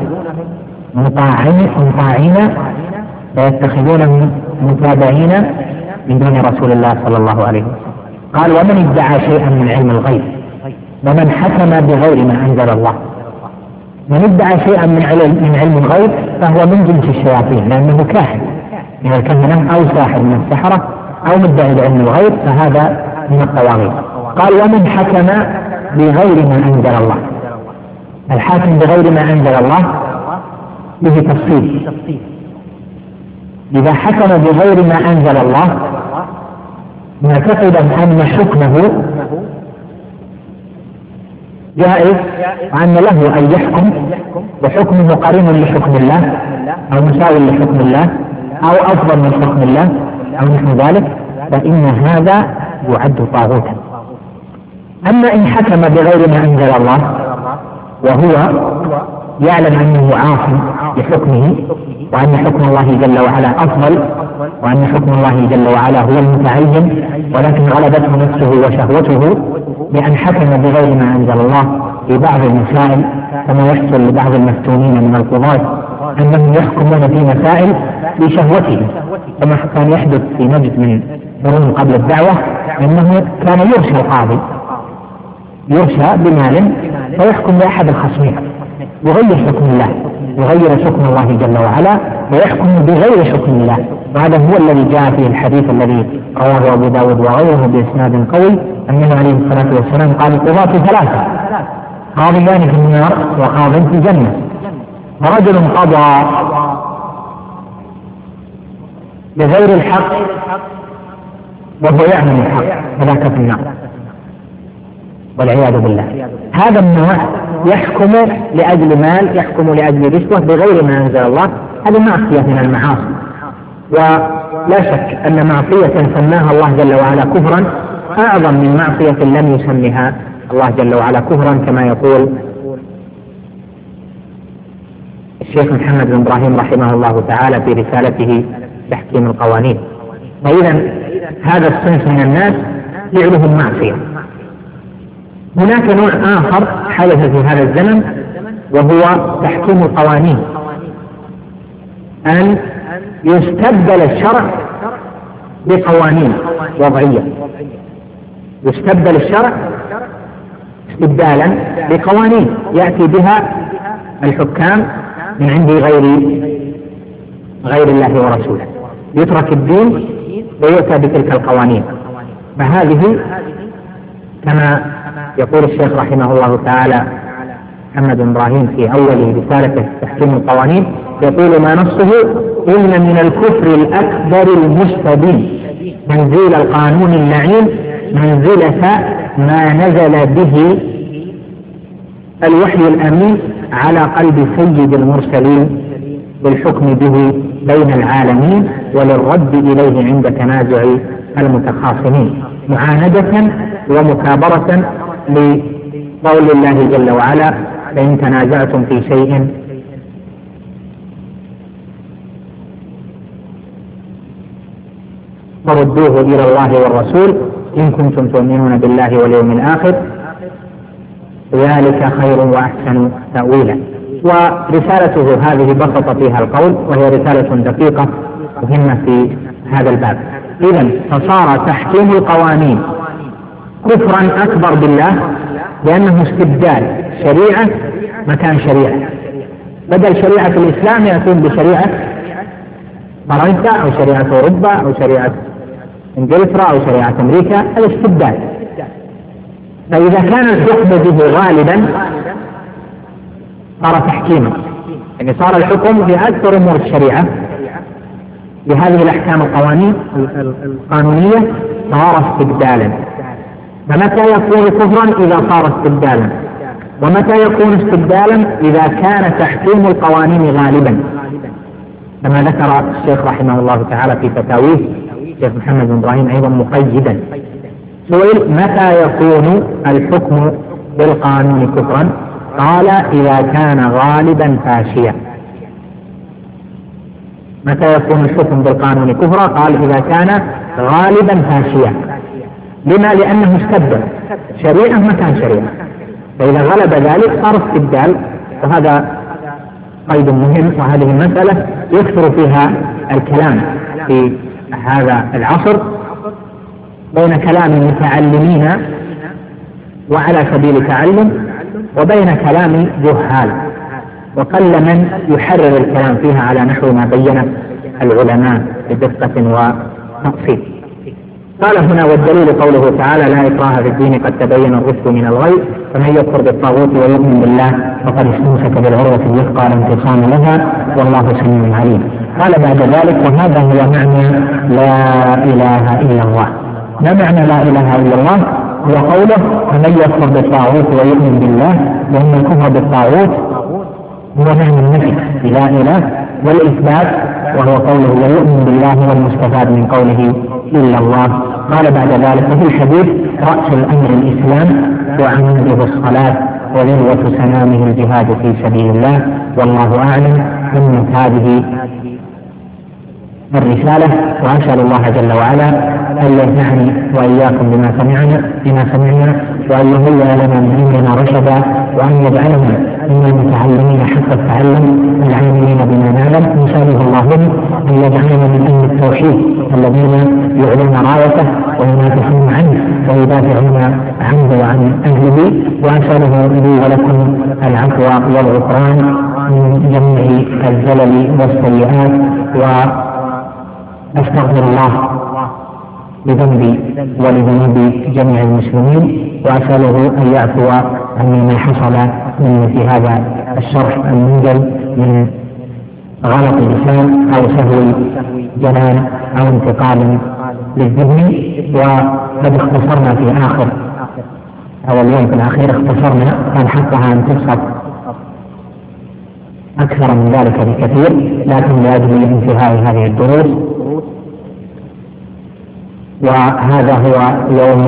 مطاعين ويتخذونهم متابعين من دون رسول الله صلى الله عليه وسلم. قال: ومن ادعى شيئا من علم الغيب ومن حكم بغير ما أنزل الله. من ادعى شيئا من علم الغيب فهو من جنس الشياطين، لأنه كاهن من الكهنة أو ساحر من السحرة أو مدعي بعلم الغيب، فهذا من الطواغيت. قال: ومن حكم بغير ما أنزل الله. الحاكم بغير ما أنزل الله به تفصيل. إذا حكم بغير ما أنزل الله معتقدا أن حكمه جائز وأن له أن يحكم وحكمه قرين لحكم الله أو مساوي لحكم الله أو أفضل من حكم الله أو نحو ذلك، فإن هذا يعد طاغوتا. أما إن حكم بغير ما أنزل الله وهو يعلم أنه عاصم بحكمه وأن حكم الله جل وعلا أفضل وأن حكم الله جل وعلا هو المتعين، ولكن غلبته نفسه وشهوته بأن حكم بغير ما أنزل الله في بعض المسائل، كما يحصل لبعض المفتونين من القضاة أنهم يحكمون في مسائل بشهوتهم، كما كان يحدث في نجد من قرون قبل الدعوة أنه كان يرشى القاضي يرشى بمال فيحكم لأحد الخصمين يغير حكم الله، يغير حكم الله جل وعلا ويحكم بغير حكم الله. وهذا هو الذي جاء فيه الحديث الذي رواه أبو داود وغيره بإسناد قوي أنه عليه الصلاة والسلام قال: القضاة ثلاثة، قاضيان في النار وقاض في الجنة. ورجل قضى بغير الحق وهو يعلم الحق فذاك في النار والعياذ بالله. هذا النوع يحكم لأجل مال، يحكم لأجل رشوة بغير ما أنزل الله، هذه معصية من المعاصي. ولا شك أن معصية سماها الله جل وعلا كفرا أعظم من معصية لم يسمها الله جل وعلا كفرا، كما يقول الشيخ محمد بن إبراهيم رحمه الله تعالى في رسالته تحكيم القوانين. وإذا هذا الصنف من الناس فعلهم معصية. هناك نوع آخر حدث في هذا الزمن وهو تحكيم القوانين، أن يستبدل الشرع بقوانين وضعية، يستبدل الشرع استبدالا بقوانين يأتي بها الحكام من عند غير الله ورسوله، يترك الدين ويؤتى بتلك القوانين. فهذه كما يقول الشيخ رحمه الله تعالى محمد بن إبراهيم في أول رسالته تحكيم القوانين، يقول: ما نصه: إن من الكفر الأكبر المستبين منزل القانون اللعين منزلة ما نزل به الوحي الأمين على قلب سيد المرسلين بالحكم به بين العالمين وللرد إليه عند تنازع المتخاصمين، معاندة ومكابرة لقول الله جل وعلا: فإن تنازعتم في شيء فردوه إلى الله والرسول إن كنتم تؤمنون بالله واليوم الآخر ذلك خير وأحسن تأويلا. ورسالته هذه بسط فيها القول، وهي رسالة دقيقة مهمة في هذا الباب. إذن فصار تحكيم القوانين كفرا أكبر بالله، لأنه استبدال شريعة مكان شريعة. بدل شريعة الإسلام يأتون بشريعة فرنسا أو شريعة أوروبا أو شريعة إنجلترا أو شريعة أمريكا، هذا استبدال. فإذا كان الحكم به غالبا صار تحكيما، يعني صار الحكم في أكثر أمور الشريعة بهذه الأحكام القانونية صار استبدالا. فمتى يكون كفرا؟ إذا صار استبدالا. ومتى يكون استبدالا؟ إذا كان تحكيم القوانين غالبا، كما ذكر الشيخ رحمه الله تعالى في فتاويه الشيخ محمد بن إبراهيم أيضا مقيدا. سئل متى يكون الحكم بالقانون كفرا؟ قال إذا كان غالبا فاشيا. متى يكون الحكم بالقانون كفرا؟ قال إذا كان غالبا فاشيا. لما؟ لأنه استبدل شريعة مكان شريعة، فإذا غلب ذلك صار استبدال. وهذا قيد مهم، وهذه المسألة يكثر فيها الكلام في هذا العصر بين كلام المتعلمين وعلى سبيل تعلم وبين كلام جهال، وقل من يحرر الكلام فيها على نحو ما بينه العلماء بدقة وتفصيل. قال هنا والدليل قوله تعالى لا إكراه في الدين قد تبين الرشد من الغي فمن يكفر بالطاغوت ويؤمن بالله فقد استمسك بالعروة الوثقى لا انفصام لها والله سميع عليم. قال بعد ذلك وهذا هو معنى لا إله إلا الله. ما معنى لا إله إلا الله؟ هو قوله فمن يكفر بالطاغوت ويؤمن بالله، لأن الكفر بالطاغوت هو معنى النفي لا إله، والإثبات وهو قوله ويؤمن بالله والمستفاد من قوله إلا الله. قال بعد ذلك في الحديث رأس الأمر الإسلام وعموده الصلاة وذروة سنامه الجهاد في سبيل الله. والله أعلم من هذه الرسالة، وأسأل الله جل وعلا أن ينفعني وإياكم بما سمعنا وأن يهيئ لنا من أمرنا رشدا، وأن يجعلنا من المتعلمين حتى التعلم العاملين بما نعلم. نسأله اللهم أن يجعلنا من أهل التوحيد الذين يعلون رايته وينافحون عنه ويدافعون عنه وعن أهله. وأسأله لي ولكم العفو والغفران من جميع الزلل والسيئات، وأستغفر الله لذنبي ولذنوب جميع المسلمين، وأسأله أن يعفو عني ما حصل مني في هذا الشرح المنجل من غلط لسان أو سهو جنان أو انتقال للذهن. وقد اختصرنا في آخر أو اليوم في الأخير اختصرنا كان حقها أن تبسط أكثر من ذلك بكثير، لكن لأجل انتهاء هذه الدروس. وهذا هو يوم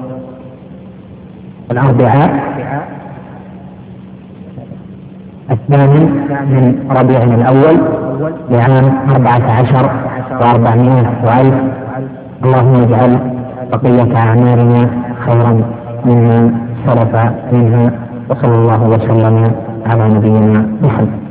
الأربعاء 2 من ربيع الأول لعام 14 و400 وألف. اللهم اجعل بقية أعمالنا خيرا مما سلف منها، وصلى الله وسلم على نبينا محمد.